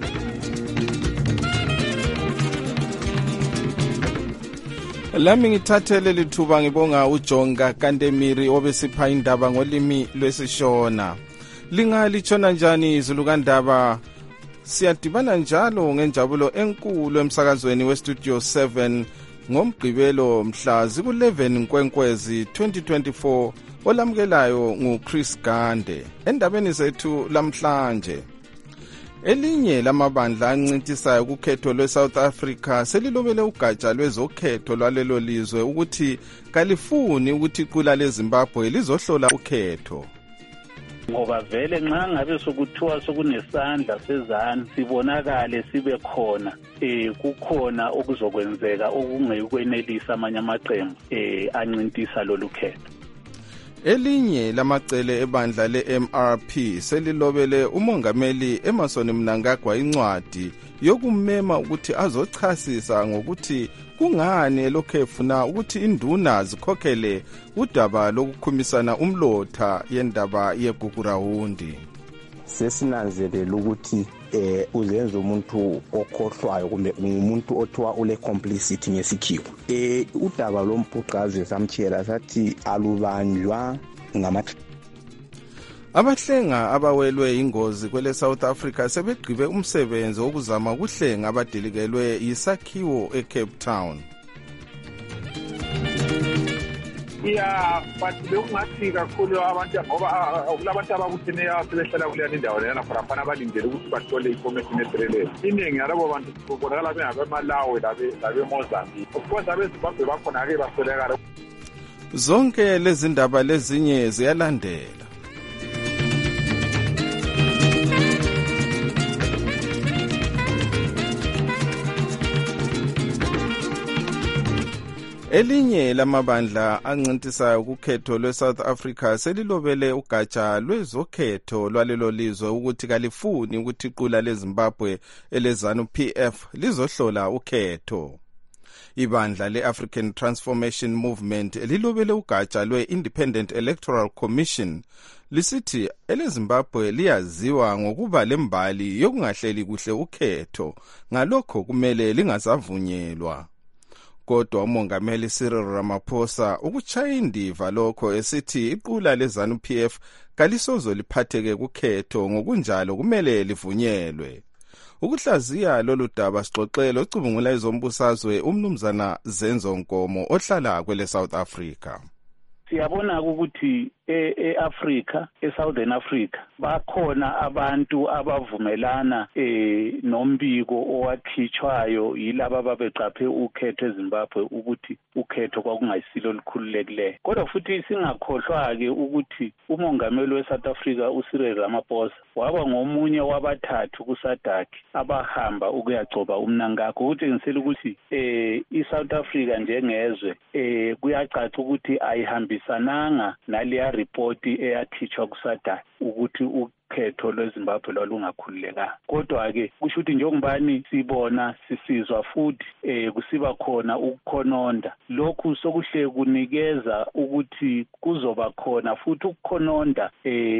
Speaker 3: Lami ngithathele lithuba ngibonga uJonga Kandemiri obesipha indaba ngolimi lwesishona. Lingalishona njani izulu kandaba? Siyadibana njalo ngenjabulo enkulu emsakazweni weStudio 7 ngomgqibelo mhla ziku-11 Nkwenkwezi 2024 olamukelayo nguChris Gande. Endabeni zethu lamhlanje, elinye lamabandla ancintisayo kukhetho lweSouth Africa selilobele ugatsha lwezokhetho lwalelo lizwe ukuthi kalifuni ukuthi iqula leZimbabwe lizohlola ukhetho.
Speaker 15: Ngoba vele nxa ngabe sokuthiwa sokunesandla sezanu sibonakale sibe khona kukhona okuzokwenzeka okungekwenelisa amanye amaqembu ancintisa lolu khetho.
Speaker 3: Elinye lamacele ebandla le-MRP selilobele umongameli Emmerson Mnangagwa incwadi yokumema ukuthi azochasisa ngokuthi kungani elokhu efuna ukuthi induna zikhokhele udaba lokukhumisana umlotha yendaba yeGugurawundi.
Speaker 16: Sesinanzelela ukuthi uzenza umuntu okhohlwayo kumbe umuntu othiwa ule complicity ngesikhiwo. Udaba lomphuqazi samtshela sathi alubanjwa
Speaker 3: Abahlenga abawelwe ingozi kwele South Africa sebegqibe umsebenzi wokuzama ukuhlenga abadilikelwe yisakhiwo eCape Town.
Speaker 17: But bekungathi kakhulu abantu ngoba kulabantu abakuthina sebehlala kuleyo indawo lena khona balindele ukuthi bathole information epheleleyo. Iningi yalabo bantu kubonakala bengabemalawi labeMozambique. Of course abeZimbabwe bakhona-ke baswelakala.
Speaker 3: Zonke lezi ndaba lezinye ziyalandela. Elinye lamabandla ancintisayo kukhetho lweSouth Africa selilobele ugatsha lwezokhetho lwalelo lizwe ukuthi kalifuni ukuthi iqula leZimbabwe eleZANU-PF lizohlola ukhetho. Ibandla le-African Transformation Movement lilobele ugatsha lwe-Independent Electoral Commission lisithi eleZimbabwe liyaziwa ngokuba lembali yokungahleli kuhle ukhetho, ngalokho kumele lingasavunyelwa. Kodwa umongameli Cyril Ramaphosa ukutshaya indiva lokho esithi iqula leZANU-PF kalisozo liphatheke kukhetho, ngokunjalo kumele livunyelwe. Ukuhlaziya lolu daba sixoxele ocubungula ezombusazwe umnumzana Zenzo Nkomo ohlala kwele South Africa.
Speaker 15: Siyabona ukuthi eAfrica, eSouthern Africa, bakhona abantu abavumelana nombiko owakhitshwayo yilabo ababeqaphe ukhetho eZimbabwe ukuthi ukhetho kwakungayisilo olukhululekileyo. Kodwa futhi singakhohlwa-ke ukuthi umongameli weSouth Africa uCyril Ramaphosa waba ngomunye wabathathu kuSADC abahamba ukuyagcoba uMnangagwa, ukutshengisela ukuthi iSouth Africa njengezwe kuyacaca ukuthi ayihambisananga naleya report eyakhitshwa kuSADC ukuthi ukhetho lweZimbabwe lwalungakhululekanga. Kodwa-ke kusho ukuthi njengobani sibona sisizwa futhi kusiba khona ukukhononda. Lokhu sokuhle kunikeza ukuthi kuzoba khona futhi ukukhononda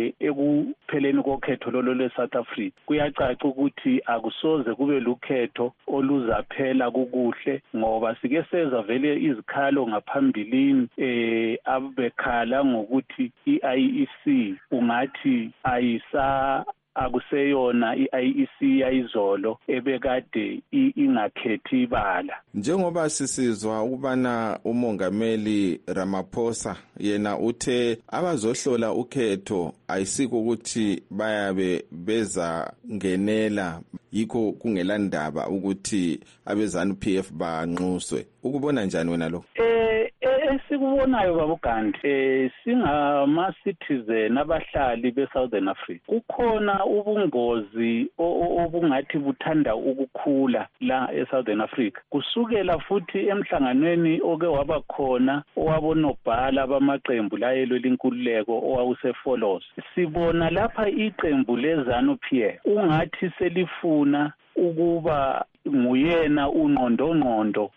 Speaker 15: ekupheleni kokhetho lolo lweSouth Africa. Kuyacaca ukuthi akusoze kube lukhetho oluzaphela kukuhle, ngoba sike seza vele izikhalo ngaphambilini abekhala ngokuthi iIEC ungathi akuseyona i-IEC yayizolo ebekade ingakhethi ibala.
Speaker 3: Njengoba sisizwa ukubana umongameli Ramaphosa yena uthe abazohlola ukhetho ayisiko ukuthi bayabe beza ngenela yikho kungelandaba ukuthi abezanu-PF banxuswe. Ukubona njani wena lo?
Speaker 15: Esikubonayo babugandi singama-citizen abahlali be-Southern Africa kukhona ubungozi obungathi buthanda ukukhula la e-Southern Africa kusukela futhi emhlanganweni oke waba khona owabonobhala bamaqembu la elwela inkululeko owawusefolos. Sibona lapha iqembu lezanu-PF ungathi selifuna ukuba nguyena unqondongqondo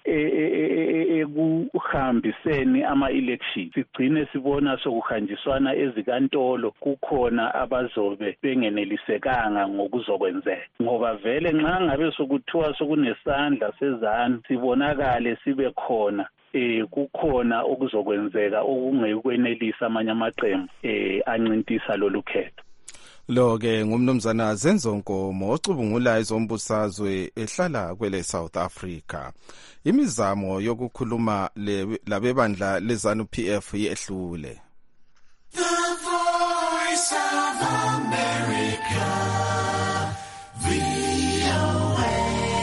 Speaker 15: ekuhambiseni ama-election. Sigcine sibona sokuhanjiswana ezikantolo kukhona abazobe bengenelisekanga ngokuzokwenzeka, ngoba vele nxa ngabe sokuthiwa sokunesandla sezanu sibonakale sibe khona kukhona okuzokwenzeka okungekwenelisa amanye amaqembu ancintisa lolu khetho.
Speaker 3: Lo-ke ngumnumzana Zenzo Nkomo ocubungula ezombusazwe ehlala kwele South Africa. Imizamo yokukhuluma labebandla lezanu-PF yehlule.
Speaker 6: The Voice of America, VOA.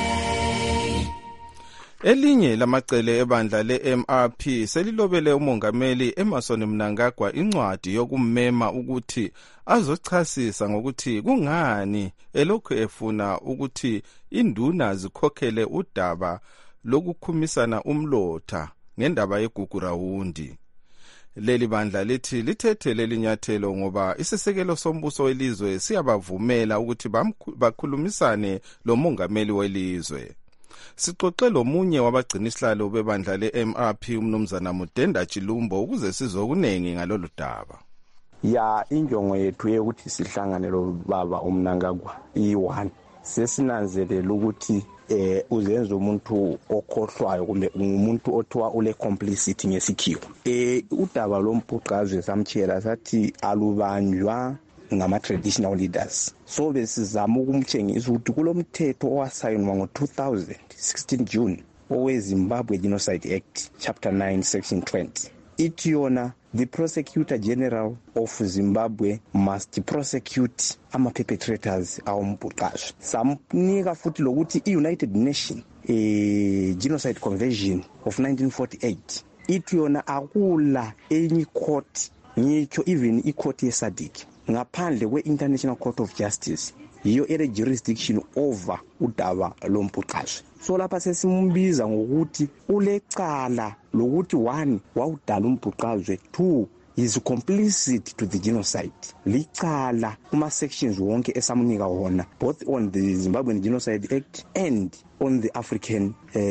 Speaker 3: Elinye lamacele ebandla le-MRP selilobele umongameli Emmerson Mnangagwa incwadi yokummema ukuthi azochasisa ngokuthi kungani elokhu efuna ukuthi induna zikhokhele udaba lokukhumisana umlotha ngendaba yeGugurawundi. Leli bandla lithi lithethe leli nyathelo ngoba isisekelo sombuso welizwe siyabavumela ukuthi bakhulumisane lo mongameli welizwe. Sixoxe lomunye wabagcinisihlalo bebandla le-MRP umnumzana Mudenda Chilumbo ukuze sizokunengi ngalolu daba.
Speaker 16: Ya injongo yethu yokuthi sihlangane lo baba uMnangagwa i1 sesinanzelela ukuthi uzenza umuntu okhohlwayo kumbe umuntu othiwa ule complicity ngesikhiwo. Udaba lomphuqazwe samtshela sathi alubanjwa ngama-traditional leaders. So besizama ukumtshengisa ukuthi kulomthetho owasayinwa ngo-2016 June owe-Zimbabwe Genocide Act, Chapter 9, Section 20. Ithi yona, the Prosecutor General of Zimbabwe must prosecute ama-perpetrators awumphuqazwe. Samnika futhi lokuthi i-United Nations Genocide Convention of 1948 ithi yona akula enye court ngitsho even i-court yeSADC ngaphandle kwe-International Court of Justice yiyo ere jurisdiction over udaba lomphuqazwe. So lapha sesimbiza ngokuthi ulecala lokuthi 1 wawudala umphuqazwe, 2 is complicit to the genocide. Licala kuma sections wonke esamunika wona, both on the Zimbabwean Genocide Act and on the African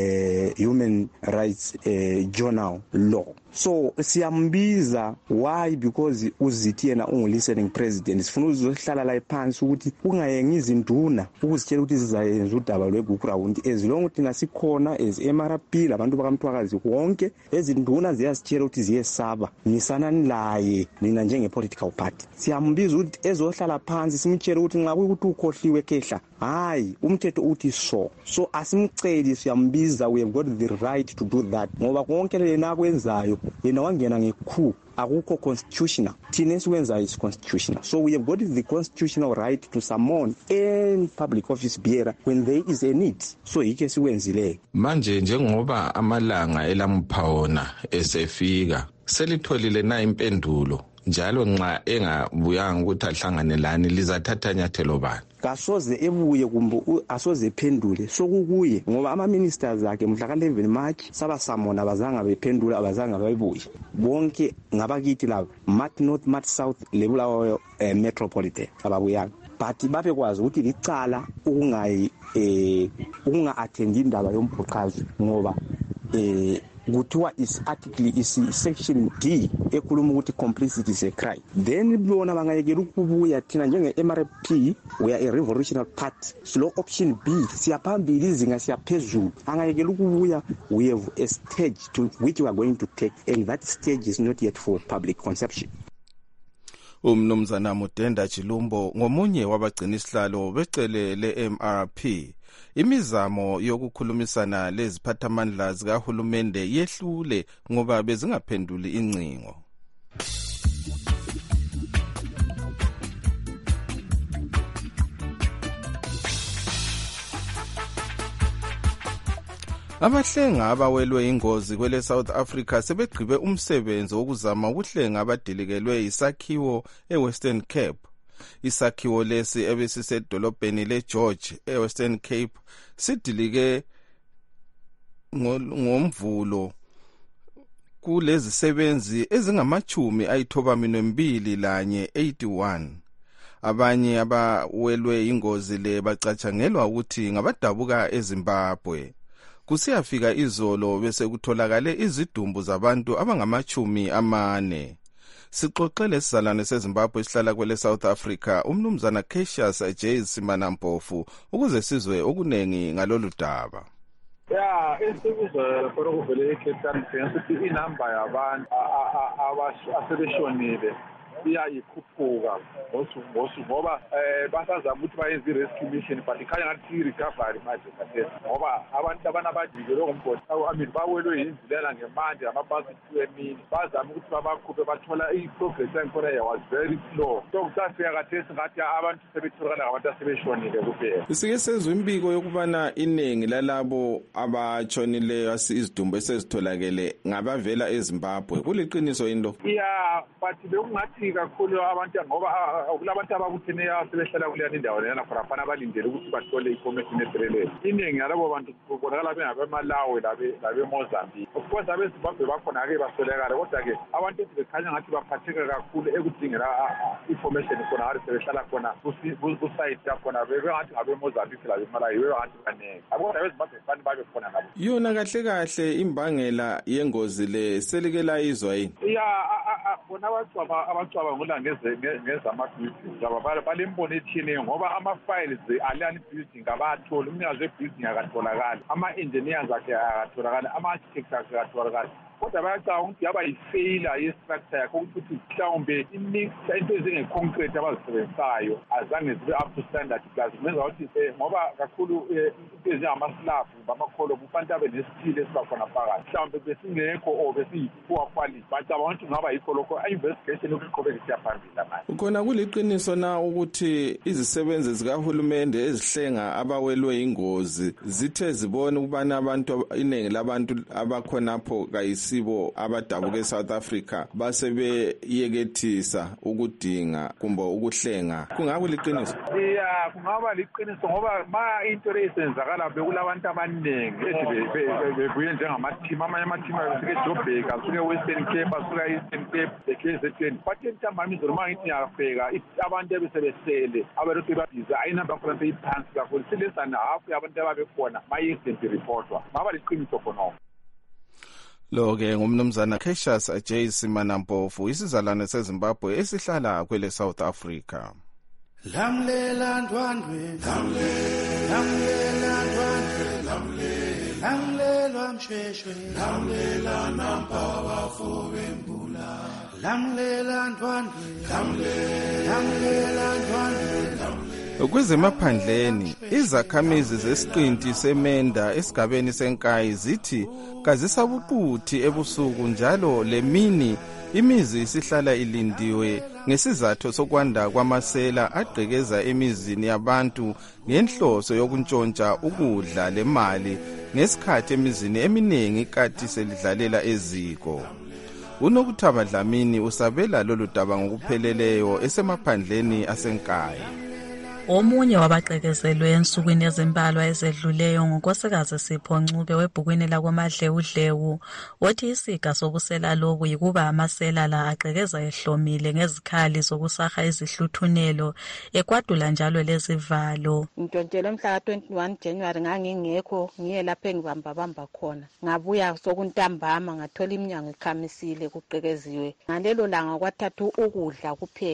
Speaker 16: Human Rights Journal law. So siyambiza, why? Because uzithi yena ungu-listening president. Sifuna uzohlala la phansi ukuthi ungayengi izinduna ukuzitshela ukuthi sizayenza udaba lweGugurawundi. As long thina sikhona as MRP labantu bakamthwakazi wonke, ezinduna ziyasitshela ukuthi ziyesaba nisanani laye nina njenge-political party. Siyambiza ukuthi ezohlala phansi simtshela ukuthi nxa kuyikuthi ukhohliwe kehla, hayi umthetho uthi so asimceli, siyambiza, we have got the right to do that ngoba konke lena akwenzayo yena wangena ngekhu akukho constitutional. Thina esikwenzayo is constitutional, so we have got the constitutional right to summon any public office bearer when there is a need. So yike sikwenzile
Speaker 3: manje njengoba amalanga elamphaona esefika selitholile na impendulo njalo nxa engabuyanga ukuthi ahlangane lani lizathatha nyathelo bani?
Speaker 16: Kasoze ebuye kumbe asoze ephendule sokukuye ngoba ama-ministers akhe mhla ka-11 March sabasamona abazanga bephendula, abazanga bayibuye bonke ngabakithi laba Mat North, Mat South lebulawayo metropolitan ababuyanga, but babekwazi ukuthi licala ukunga-athendi indaba yomphuqazwe ngoba kuthiwa is article is section D ekhuluma ukuthi complicity is a crime. Then bona bangayekela ukubuya thina njenge-MRP we are a revolutionary party, silo option B siyaphambili izinga siyaphezulu, angayekela ukubuya. We have a stage to which we are going to take, and that stage is not yet for public consumption.
Speaker 3: Umnumzana Mudenda Chilumbo ngomunye wabagcina isihlalo becele le-MRP. Imizamo yokukhulumisana leziphathamandla zikahulumende yehlule ngoba bezingaphenduli incingo. Abahlenga abawelwe ingozi kwele South Africa sebegqibe umsebenzi wokuzama ukuhlenga abadilikelwe isakhiwo eWestern Cape. Isakhiwo lesi ebesisedolobheni leGeorge eWestern Cape sidilike ngomvulo kulezi sebenzi ezingama-92 abanye abawelwe ingozi le bacatshangelwa ukuthi ngabadabuka eZimbabwe. Kusiyafika izolo bese kutholakale izidumbu zabantu abangama-40. Sixoxele sizalwane seZimbabwe esihlala kwele South Africa umnumzana Cassius J. Simanampofu ukuze sizwe okunengi ngalolu daba.
Speaker 17: Esikuzo for ukuvele eCape Town ukuthi inamba yabantu asebeshonile iyayikhuphuka ngoba basazama ukuthi bayenze i-rescue mission but ikhanya ngathi i-recovery manje kathesi ngoba abantu abanabadikelwe ngomgodi bawelwe yinzilela ngemanje amabhasi emini bazama ukuthi babakhuphe bathola i-progress yangikhona was very slow so kusafika kathesi ngathi abantu sebetholakala ngabantu asebeshonile kuphela.
Speaker 3: Sike sezwe imbiko yokubana iningi lalabo abatshonileyo izidumbu esezitholakele ngabavela eZimbabwe. Kuliqiniso yini lo?
Speaker 17: But bekungathi kakhulu abantu ngoba kulabantu abakutheneyo sebehlala kuleyani indawo lena khona abalindele ukuthi bathole information ebrelele. Iningi yalabo bantu kubonakala bengabemalawi labe-Mozambique. Of course abeZimbabwe bakhona-ke basolekala kodwa-ke abantu bekhanya ngathi baphatheka kakhulu ekudingela information khona ngathi sebehlala khona kusayiti yakhona bebengathi ngabe-Mozambique labe-Malawi bebengathi banenge. Kodwa abeZimbabwe fani babe khona nabo.
Speaker 3: Yona kahle imbangela yengozi le selike layizwa yini?
Speaker 17: Bona abacwaba ngola ngezama-building balembono ethini ngoba ama-files alani building abathola umnikazi we-building akatholakali ama-engineers akhe akatholakali ama-architect akhe akatholakali kodwa bayacanga ukuthi yaba yifeyila yestructure yakho ukuthi mhlawumbe imixture into ezingeconcrete abazisebenzisayo azange zibe up to standard plus kungenza ukuthi ngoba kakhulu into ezingamaslavu bamakholo kufanele abe nesithile esibakhona phakathi mhlawumbe besingekho or besiyi-poor quality bacaba ukuthi kungaba yikho lokho i-investigation yokuqhubeka isiya phambili manje.
Speaker 3: Khona kuliqiniso na ukuthi izisebenzi zikahulumende ezihlenga abawelwe ingozi zithe zibone ukubana iningi labantu abakhonapho sibo abadabuke eSouth Africa basebeyekethisa ukudinga kumbe ukuhlenga kungaba liqiniso?
Speaker 17: Kungaba liqiniso ngoba into leyisenzakala bekulabantu abaningi bebuye njengamateam amanye amateam asuke eJoburg asuke eWestern Cape asuke eEastern Cape eKZN but entambama izolo uma ngithi ngiyafika abantu ebesebesele abalokhu babhizi ayinamba yakhona seyiphansi kakhulu silesa nahafu yabantu ababekhona ma-accident reportwa ngaba liqiniso khonoko.
Speaker 3: Lo-ke ngumnumzana Cassius J. Simanampofu isizalwane seZimbabwe esihlala kwele South Africa.
Speaker 6: Lamlela ndwandwe lamlela msheshwe lamlela nampa bafo bembula lamlela ndwandwe
Speaker 3: Kwezemaphandleni izakhamizi zesiqinti semenda esigabeni senkayi zithi kazisabuquthi ebusuku njalo lemini imizi isihlala ilindiwe ngesizathu sokwanda kwamasela agqekeza emizini yabantu ngenhloso yokuntshontsha ukudla lemali ngesikhathi emizini eminingi ikati selidlalela eziko. Unokuthaba Dlamini usabela lolu daba ngokupheleleyo esemaphandleni asenkayi.
Speaker 18: Omunye wabaqekezelwe ensukwini ezimbalwa ezedluleyo ngunkosikazi Sipho Ncube webhukwini lakwaMadlewudlewu wathi isiga sokusela lobu yikuba amasela la aqekeza ehlomile ngezikhali zokusaha izihluthunelo ekwadula njalo lezivalo.
Speaker 8: Ntontelo mhla ka-21 January ngangingekho ngiye lapho engibamba khona ngabuya sokuntambama ngathola iminyango ikhamisile kuqekeziwe ngalelo langa kwathatha ukudla kuphela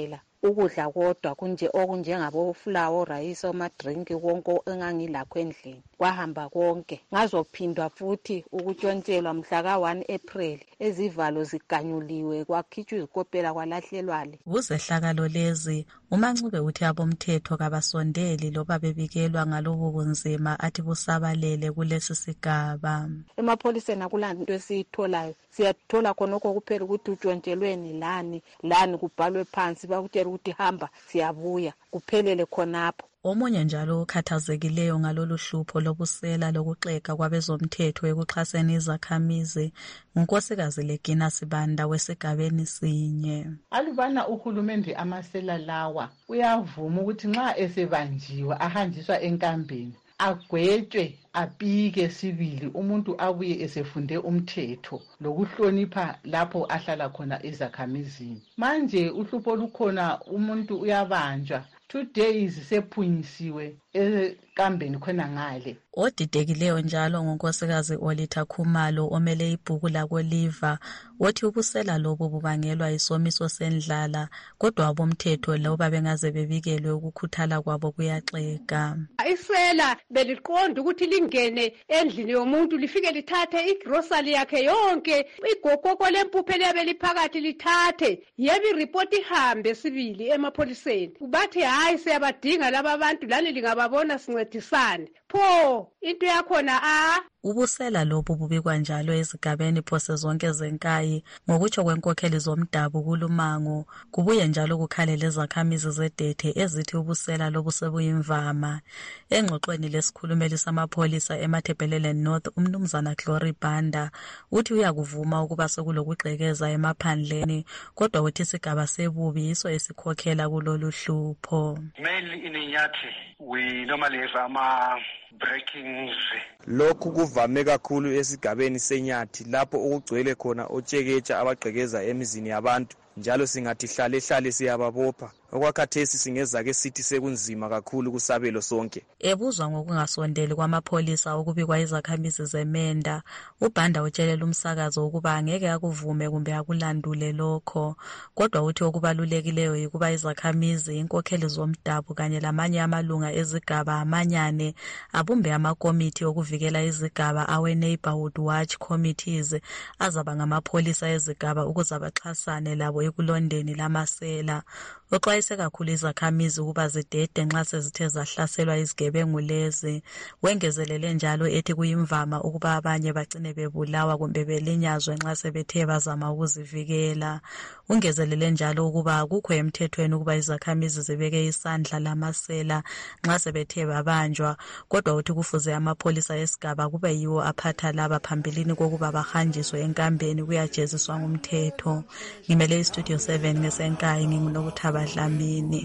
Speaker 19: ukudla kodwa okunjengabo flour, rice, amadrinki konke engangilakho endlini kwahamba konke. Ngazophindwa futhi ukutshontshelwa mhla ka-1 April ezivalo ziganyuliwe kwakhitshwa izikopela kwalahlelwale.
Speaker 18: Kuzehlakalo lezi uMancube uthi abomthetho kabasondeli loba bebikelwa ngalobu bunzima athi busabalele kulesi sigaba.
Speaker 19: Emapholiseni akulanto esiyitholayo, siyathola khonokho kuphela ukuthi utshontshelweni lani kubhalwe phansi bakutshela ukuthi hamba siyabuya kuphelele khonapho.
Speaker 18: Omunye njalo ukhathazekileyo ngalolu hlupho lobusela lokuxega kwabezomthetho ekuxhaseni izakhamizi unkosikazi Legina Sibanda wesigabeni sinye.
Speaker 20: Alubana uhulumende amasela lawa uyavuma ukuthi nxa esebanjiwe ahanjiswa enkambeni agwetshwe apike sibili umuntu abuye esefunde umthetho lokuhlonipha lapho ahlala khona ezakhamizini. Manje uhlupho olukhona umuntu uyabanjwa 2 days sephunyisiwe enkambeni khona ngale.
Speaker 18: Odidekileyo njalo ngonkosikazi Olitha Khumalo omele ibhuku lakoliva wothi ubusela lobu bubangelwa isomiso sendlala kodwa abomthetho loba bengaze bebikelwe ukukhuthala kwabo kuyaxega.
Speaker 21: Isela beliqonda ukuthi lingene endlini yomuntu lifike lithathe igrocery yakhe yonke igokoko lempuphe liyabe liphakathi lithathe yebi ireport ihambe sibili emapholiseni bathi hayi siyabadinga laba bantu lani lingababona sincedisane pho into yakhona
Speaker 18: Ubusela lobu bubikwa njalo ezigabeni phose zonke zenkayi ngokutsho kwenkokheli zomdabu kulumango kubuye njalo kukhalele izakhamizi zedethe ezithi ubusela lobu sebuyimvama. Engxoxweni lesikhulumeli samapholisa eMathebhelele North umnumzana Glory Banda uthi uyakuvuma ukuba sekulokugxekeza emaphandleni kodwa uthi isigaba sebubi yiso esikhokhela kulolu hlupho.
Speaker 22: Mainly in Inyathi we normally have breakings.
Speaker 23: Lokhu kuvame kakhulu esigabeni seNyathi lapho ukugcwele khona otsheketsha abagqekeza emizini yabantu njalo singathi hlale siyababopha. Okwakhathesi singezake sithi sekunzima kakhulu kusabelo sonke.
Speaker 18: Ebuzwa ngokungasondeli kwamapholisa ukubikwa izakhamizi zeMenda, uBhanda utshelela umsakazo ukuba angeke akuvume kumbe akulandule lokho. Kodwa uthi okubalulekileyo yikuba izakhamizi, inkokheli zomdabu kanye lamanye amalunga ezigaba amanyane abumbe amakomiti okuvikela izigaba awe-Neighborhood Watch Committees azaba ngamapholisa ezigaba ukuze baxhasane labo ekulondeni lamasela. Uxwayise kakhulu izakhamizi ukuba zidede nxa sezithe zahlaselwa izigebengu lezi. Wengezelele njalo ethi kuyimvama ukuba abanye bagcine bebulawa kumbe belinyazwe nxa sebethe bazama ukuzivikela. Ungezelele njalo ukuba akukho emthethweni ukuba izakhamizi zibeke isandla lamasela nxa sebethe babanjwa kodwa uthi kufuze amapholisa esigaba kube yiwo aphatha laba phambilini kokuba bahanjiswe enkambeni kuyajeziswa ngumthetho. Ngimele iStudio 7 ngesenkayi nginguNokuthaba Dlamini.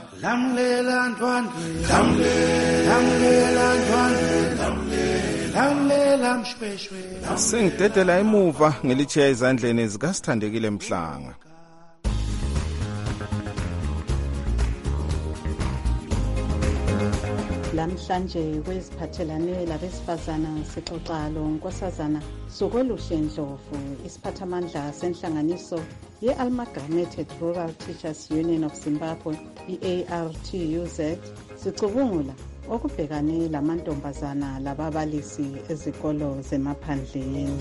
Speaker 6: Lamlela ntwandwe, lamlela ntwandwe, lamlela mshweshwe.
Speaker 3: Sengidedela emuva ngelichiya izandleni zikaSithandekile Mhlanga.
Speaker 2: Lamhlanje kweziphathelane labesifazana sixoxa lo Nkosazana Sokweluhle Ndlovu, isiphathamandla senhlanganiso ye-Amalgamated Rural Teachers Union of Zimbabwe, i-ARTUZ, sicubungula okubhekane lamantombazana lababalisi ezikolo zemaphandleni.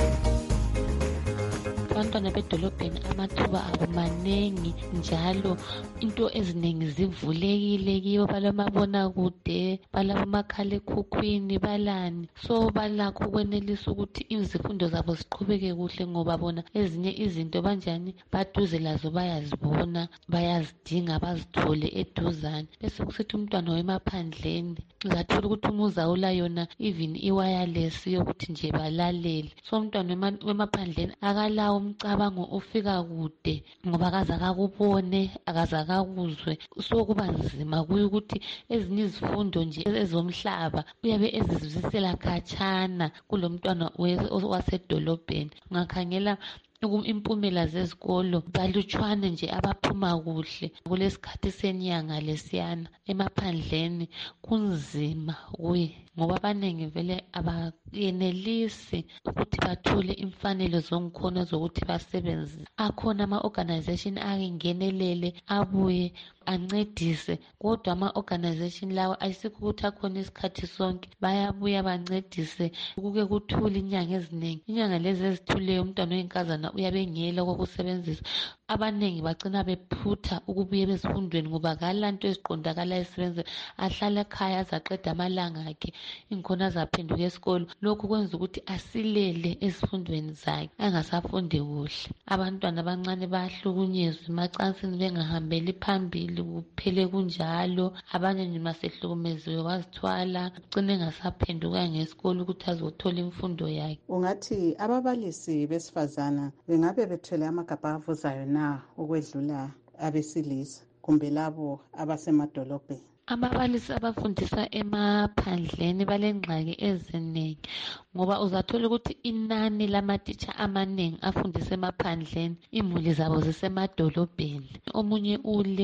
Speaker 24: Abantwana bedolobheni amathuba abo manengi njalo into eziningi zivulekile kibo, balamabonakude, balabomakhalekhukhwini, balani, so balakho ukwenelisa ukuthi izifundo zabo ziqhubeke kuhle ngoba bona ezinye izinto banjani baduze lazo bayazibona, bayazidinga, bazithole eduzane. Bese kusithi umntwana wemaphandleni uzathola ukuthi umuzawula yona even i-wireless yokuthi nje balalele. So umntwana wemaphandleni akalawo umcabango ofika kude ngoba akaza kakubone, akaza kakuzwe. So kuba nzima kuye ukuthi ezinye izifundo nje ezomhlaba uyabe ezizwisela khatshana kulo mntwana wasedolobheni. Ungakhangela impumela zezikolo balutshwane nje abaphuma kuhle kulesikhathi senyanga lesiyana. Emaphandleni kunzima kuye ngoba abaningi vele abayenelisi ukuthi bathole imfanelo zonkhona zokuthi basebenze. Akhona ama-organization akengenelele abuye ancedise, kodwa ama-organization lawa ayisikho ukuthi akhona isikhathi sonke, bayabuya bancedise kuke kuthule inyanga eziningi. Inyanga lezi ezithuleyo umntwana oyinkazana uyabengela kokusebenzisa. Abaningi bagcina bephutha ukubuye bezifundweni ngoba kalanto eziqondakala esebenze, ahlala ekhaya azaqeda amalanga akhe inkhona azaphenduka esikolo. Lokhu kwenza ukuthi asilele ezifundweni zakhe angasafundi kuhle. Abantwana abancane bayahlukunyezwa emacansini bengahambeli phambili, kuphele kunjalo. Abanye nje masehlukumeziwe wazithwala ugcine engasaphenduka ngesikolo ukuthi azothola imfundo yakhe.
Speaker 2: Ungathi ababalisi besifazana bengabe bethwele amagabha avuzayo na ukwedlula abesilisa kumbe labo abasemadolobheni?
Speaker 24: Ababalisi abafundisa emaphandleni balengxaki eziningi ngoba uzathola ukuthi inani lamatitsha amaningi afundisa emaphandleni imuli zabo zisemadolobheni. Omunye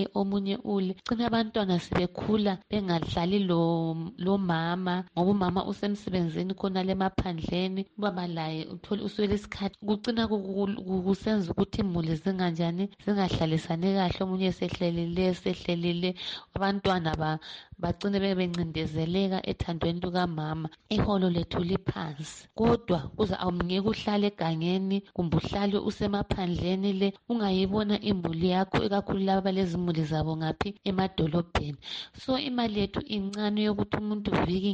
Speaker 24: ule gcina abantwana sebekhula bengadlali lo mama ngoba umama usemsebenzini khona lemaphandleni, ubaba laye uthole uswele isikhathi. Kucina kusenza ukuthi imuli zingahlalisani kahle, omunye sehlelile abantwana bagcine bebencindezeleka ethandweni lukamama. Iholo lethu liphansi, kodwa awungeke uhlale egangeni kumbe uhlale usemaphandleni le ungayibona imuli yakho, ikakhulu laba lezimuli zabo ngaphi emadolobheni. So imali yethu incane yokuthi umuntu viki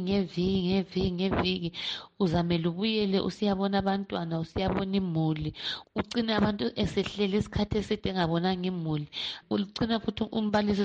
Speaker 24: ngeviki uzamele ubuyele usiyabona abantwana, usiyabona imuli. Ucina abantu esehlele isikhathi eside engabonanga imuli. Ucina futhi umbalisi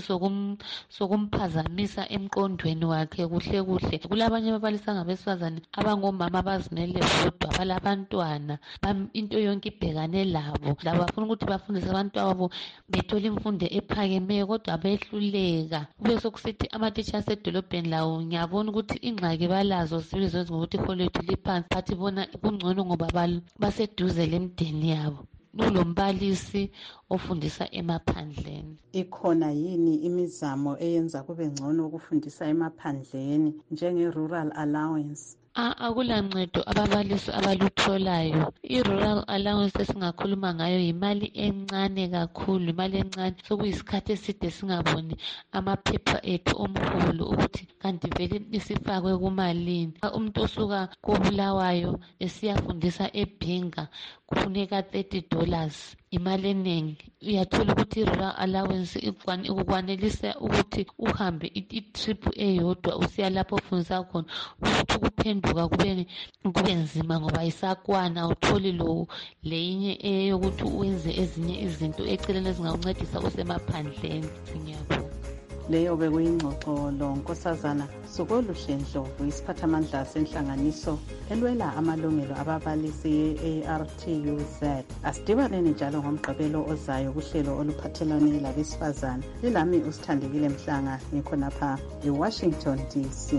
Speaker 24: sokumphazamisa emqondweni wakhe kuhle. Kulabanye ababalisi angabesifazane abangomama abazimele bodwa balabantwana, into yonke ibhekane labo bafuna ukuthi bafundise abantwababo bethole imfundo ephakemeyo, kodwa behluleka. Kube sokusithi amatitsha asedolobheni lawo ngiyabona ukuthi ingxaki balazo sibili zenza ngokuthi iholo lethu liphansi, but bona kungcono ngoba baseduze lemdeni yabo. Kulombalisi ofundisa emaphandleni.
Speaker 2: Ikhona yini imizamo eyenza kube ngcono ukufundisa emaphandleni njenge-rural allowance?
Speaker 24: Akulancedo ababalisi abalutholayo. I-rural allowance esingakhuluma ngayo yimali encane kakhulu, imali encane sokuyisikhathi eside singaboni amaphepha ethu omholo ukuthi kanti vele isifakwe kumalini. Umuntu osuka koBulawayo esiyafundisa eBhinga kufuneka $30, imali eningi. Uyathola ukuthi i-rural allowance ikukwanelisa ukuthi uhambe i-trip eyodwa usiya lapho ofundisa khona, ukuthi kuphenduka kube nzima ngoba isakwana utholi leyinye eyokuthi wenze ezinye izinto eceleni ezingakuncedisa usemaphandleni. Ngiyabonga.
Speaker 2: Leyo bekuyingxoxo Nkosazana Sokoluhle Ndlovu, isiphathamandla senhlanganiso elwela amalungelo ababalisi ye-ARTUZ. Asidibaneni njalo ngomgqibelo ozayo kuhlelo oluphathelane labesifazane. Lilami uSithandekile Mhlanga, ngikhonapha eWashington DC.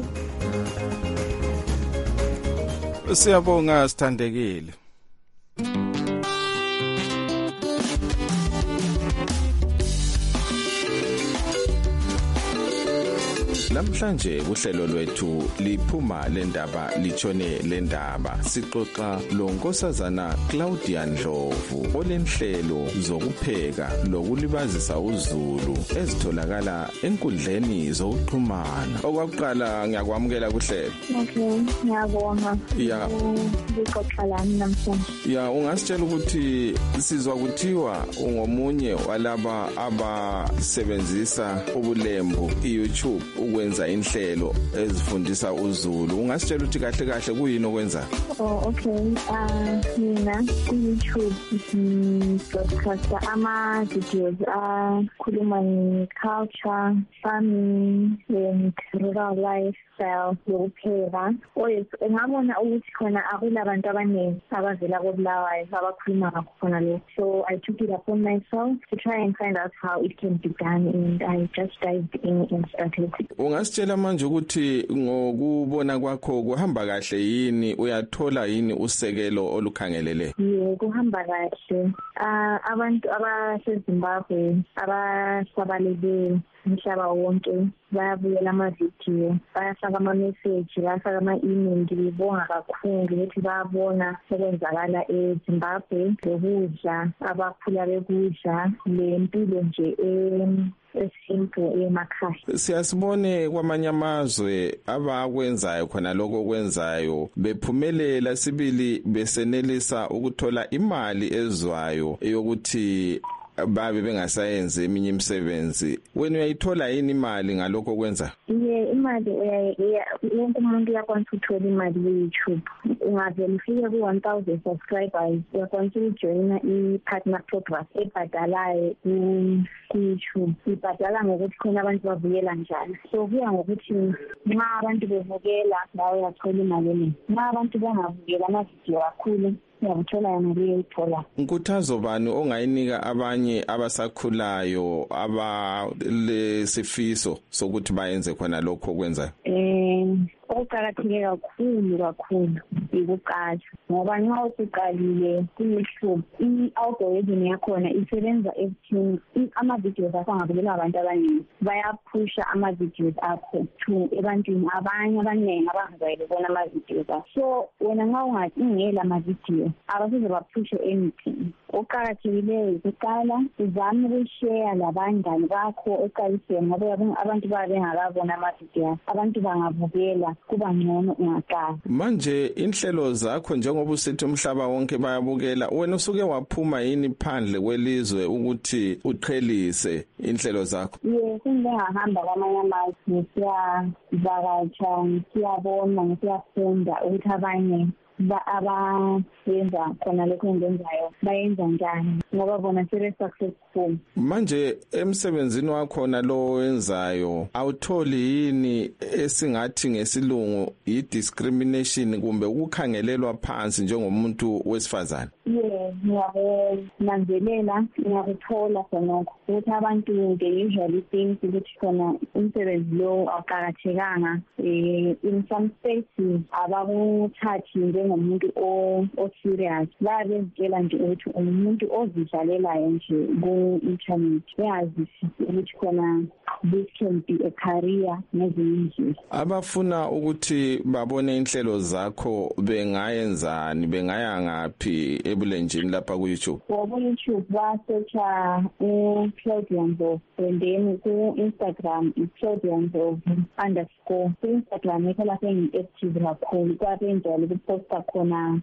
Speaker 3: Siyabonga Sithandekile. Namhlanje uhlelo lwethu liphuma lendaba litshone lendaba. Sixoxa loNkosazana Claudia Ndlovu olenhlelo zokupheka lokulibazisa uZulu ezitholakala enkundleni zokuxhumana. Okwakuqala ngiyakwamukela kuhlelo.
Speaker 4: Okay, ngiyabonga.
Speaker 3: Ya.
Speaker 4: Ngixoxa lami namhlanje.
Speaker 3: Ya, ungasitshela ukuthi sizwa kuthiwa ungomunye walaba abasebenzisa ubulembu iYouTube ukwenza inhlelo ezifundisa uZulu. Ungasitshela ukuthi kahle kuyini okwenza?
Speaker 4: Okay. Mina ku-YouTube ngibroadcasta ama-videos akhuluma nge-culture, farming and rural lifestyle yokupheka. Ngabona ukuthi khona akulabantu abaningi abavela koBulawayo abakhuluma ngakho khona lokho. So I took it upon myself to try and find out how it can be done, and I just dived in and started.
Speaker 3: Ungasitshela manje ukuthi ngokubona kwakho kuhamba kahle yini, uyathola yini usekelo olukhangelele?
Speaker 4: Yebo, kuhamba kahle. Abantu abaseZimbabwe abasabalele umhlaba wonke bayabukela amavidiyo, bayafaka ama-message, bayafaka ama-email. Ngibonga kakhulu ukuthi bayabona okwenzakala eZimbabwe, lokudla abakhula bekudla, le mpilo nje esimple emakhaya.
Speaker 3: Siyasibone kwamanye amazwe abakwenzayo khona lokho okwenzayo bephumelela, sibili besenelisa ukuthola imali ezwayo yokuthi babe bengasayenzi eminye imisebenzi. Wena uyayithola yini imali ngalokho okwenza?
Speaker 4: Imali wonke umuntu uyakwanisa ukuthola imali ku-YouTube. Ungavele ufike ku-1,000 subscribers, uyakwanisa ukujoyina i-partner program ebhadalayo ku-YouTube. Ibhadala ngokuthi khona abantu bavukela njalo. So kuya ngokuthi nxa abantu bevukela lawe uyathola imali eningi. Nxa abantu bangavukela amavidiyo kakhulu uyakuthola yona leyithola. Nkuthazo
Speaker 3: bani ongayinika abanye abasakhulayo abalesifiso sokuthi bayenze khona lokho okwenzayo?
Speaker 4: Okuqakatheke kakhulu ikuqala, ngoba nxa usuqalile ku-YouTube i-algorithm yakhona isebenza ekuthini ama-videos akho angabukela abantu abaningi, bayaphusha ama-videos akho to ebantwini abanye abaningi abangazayile ukubona ama-videos akho. So wena nxa ungela ama-video abasoze baphushe anything. Okuqakathekileyo ikuqala uzame ukushare labangani bakho eqaliseni, ngoba abantu babe bengakabona ama-video akho, abantu bangabukela kuba ngcono ungaqala.
Speaker 3: Manje inhlelo zakho njengoba usithi umhlaba wonke bayabukela, wena usuke waphuma yini phandle kwelizwe ukuthi uqhelise inhlelo zakho?
Speaker 4: Ngihamba kwamanye amazwe, siyavakatsha, siyabona, siyafunda ukuthi abanye abayenza khona lokho engenzayo bayenza njani, ngoba bona sebe-successful.
Speaker 3: Manje emsebenzini wakhona lo wenzayo awutholi yini esingathi ngesilungu i-discrimination kumbe ukukhangelelwa phansi njengomuntu wesifazane?
Speaker 4: Ngiyakunanzelela, ngiyakuthola khonokho ukuthi abantu they usually think ukuthi khona umsebenzi lo awuqakathekanga. In some spaces abakuthathi njengomuntu o-serious, babezitshela nje ukuthi umuntu ozidlalelayo nje ku-internet, bengazisisi ukuthi khona this can be a career ngezinye indlela.
Speaker 3: Abafuna ukuthi babone inhlelo zakho bengayenzani, bengaya ngaphi ebulenjini lapha ku-YouTube?
Speaker 4: Ku-YouTube basearcha uClaudia Ndlovu, and then ku-Instagram iClaudia Ndlovu _ ku-Instagram yikho lapho engi-active kakhulu, kwabe njalo kuposta khona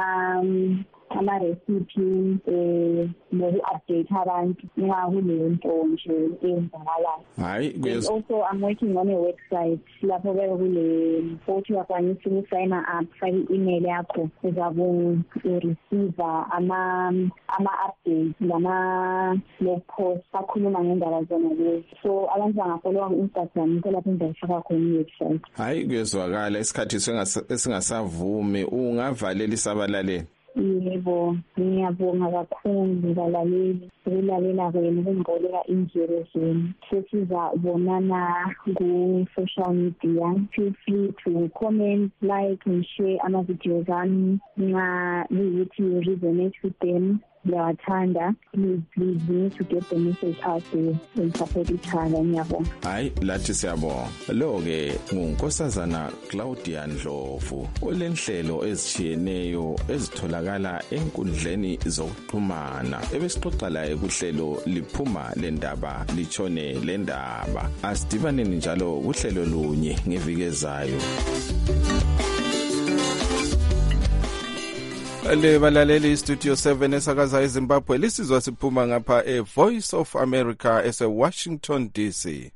Speaker 4: ama-recipe noku-update abantu nxa kuleyo nto nje eyenzakalayo. Also I'm working on a website lapho beke kule ukuthi uyakwanisa uku-signa up, fake i-email yakho, uzaku-receive ama-updates lama-blog post akhuluma ngendaba zona lezi. So abantu bangafollowa ku-Instagram yikho lapho ngizayifaka khona i-website.
Speaker 3: Kuyezwakala isikhathi esingasavumi, ungavalela isabalaleli?
Speaker 4: Yebo, ngiyabonga kakhulu balaleli ukulalela kwenu, ukungqoleka indlebe zenu. Sesizabonana ku-social media. Feel free to comment, like and share ama-videos ami nxa kuyikuthi you resonate with them. Ngiyawathanda. Please, we need to get the message out there and support each other. Ngiyabonga.
Speaker 3: Lathi siyabonga. Lo-ke ngunkosazana Claudia Ndlovu olenhlelo ezitshiyeneyo ezitholakala enkundleni zokuxhumana. Ebesixoxa laye kuhlelo liphuma lendaba litshone lendaba. Asidibaneni njalo kuhlelo lunye ngeviki ezayo. Le balaleli Studio 7 esakaza eZimbabwe, lisizwa siphuma ngapha Voice of America ese-Washington DC.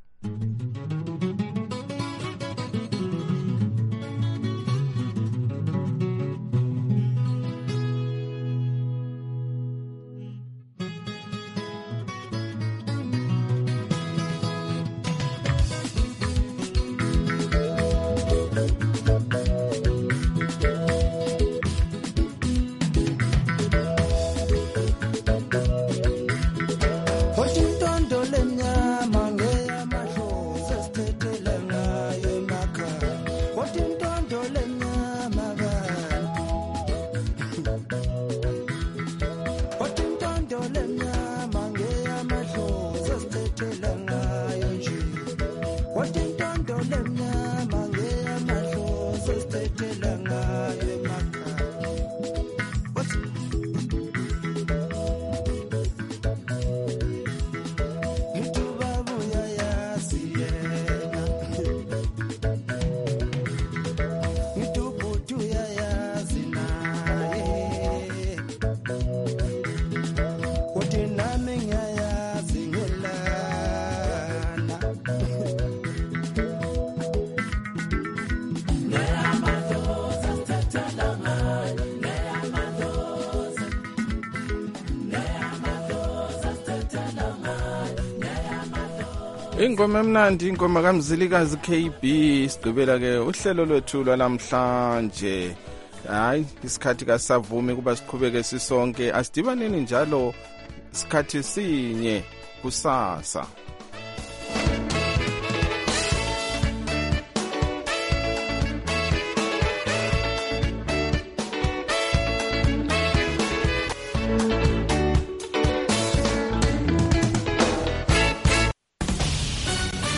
Speaker 3: Ingoma emnandi, ingoma kaMzilikazi KB. Sigqibela ke uhlelo lwethu lwalamhlanje. Hayi, isikhathi kasavumi kuba siqhubeke sisonke. Asidibaneni njalo isikhathi sinye kusasa.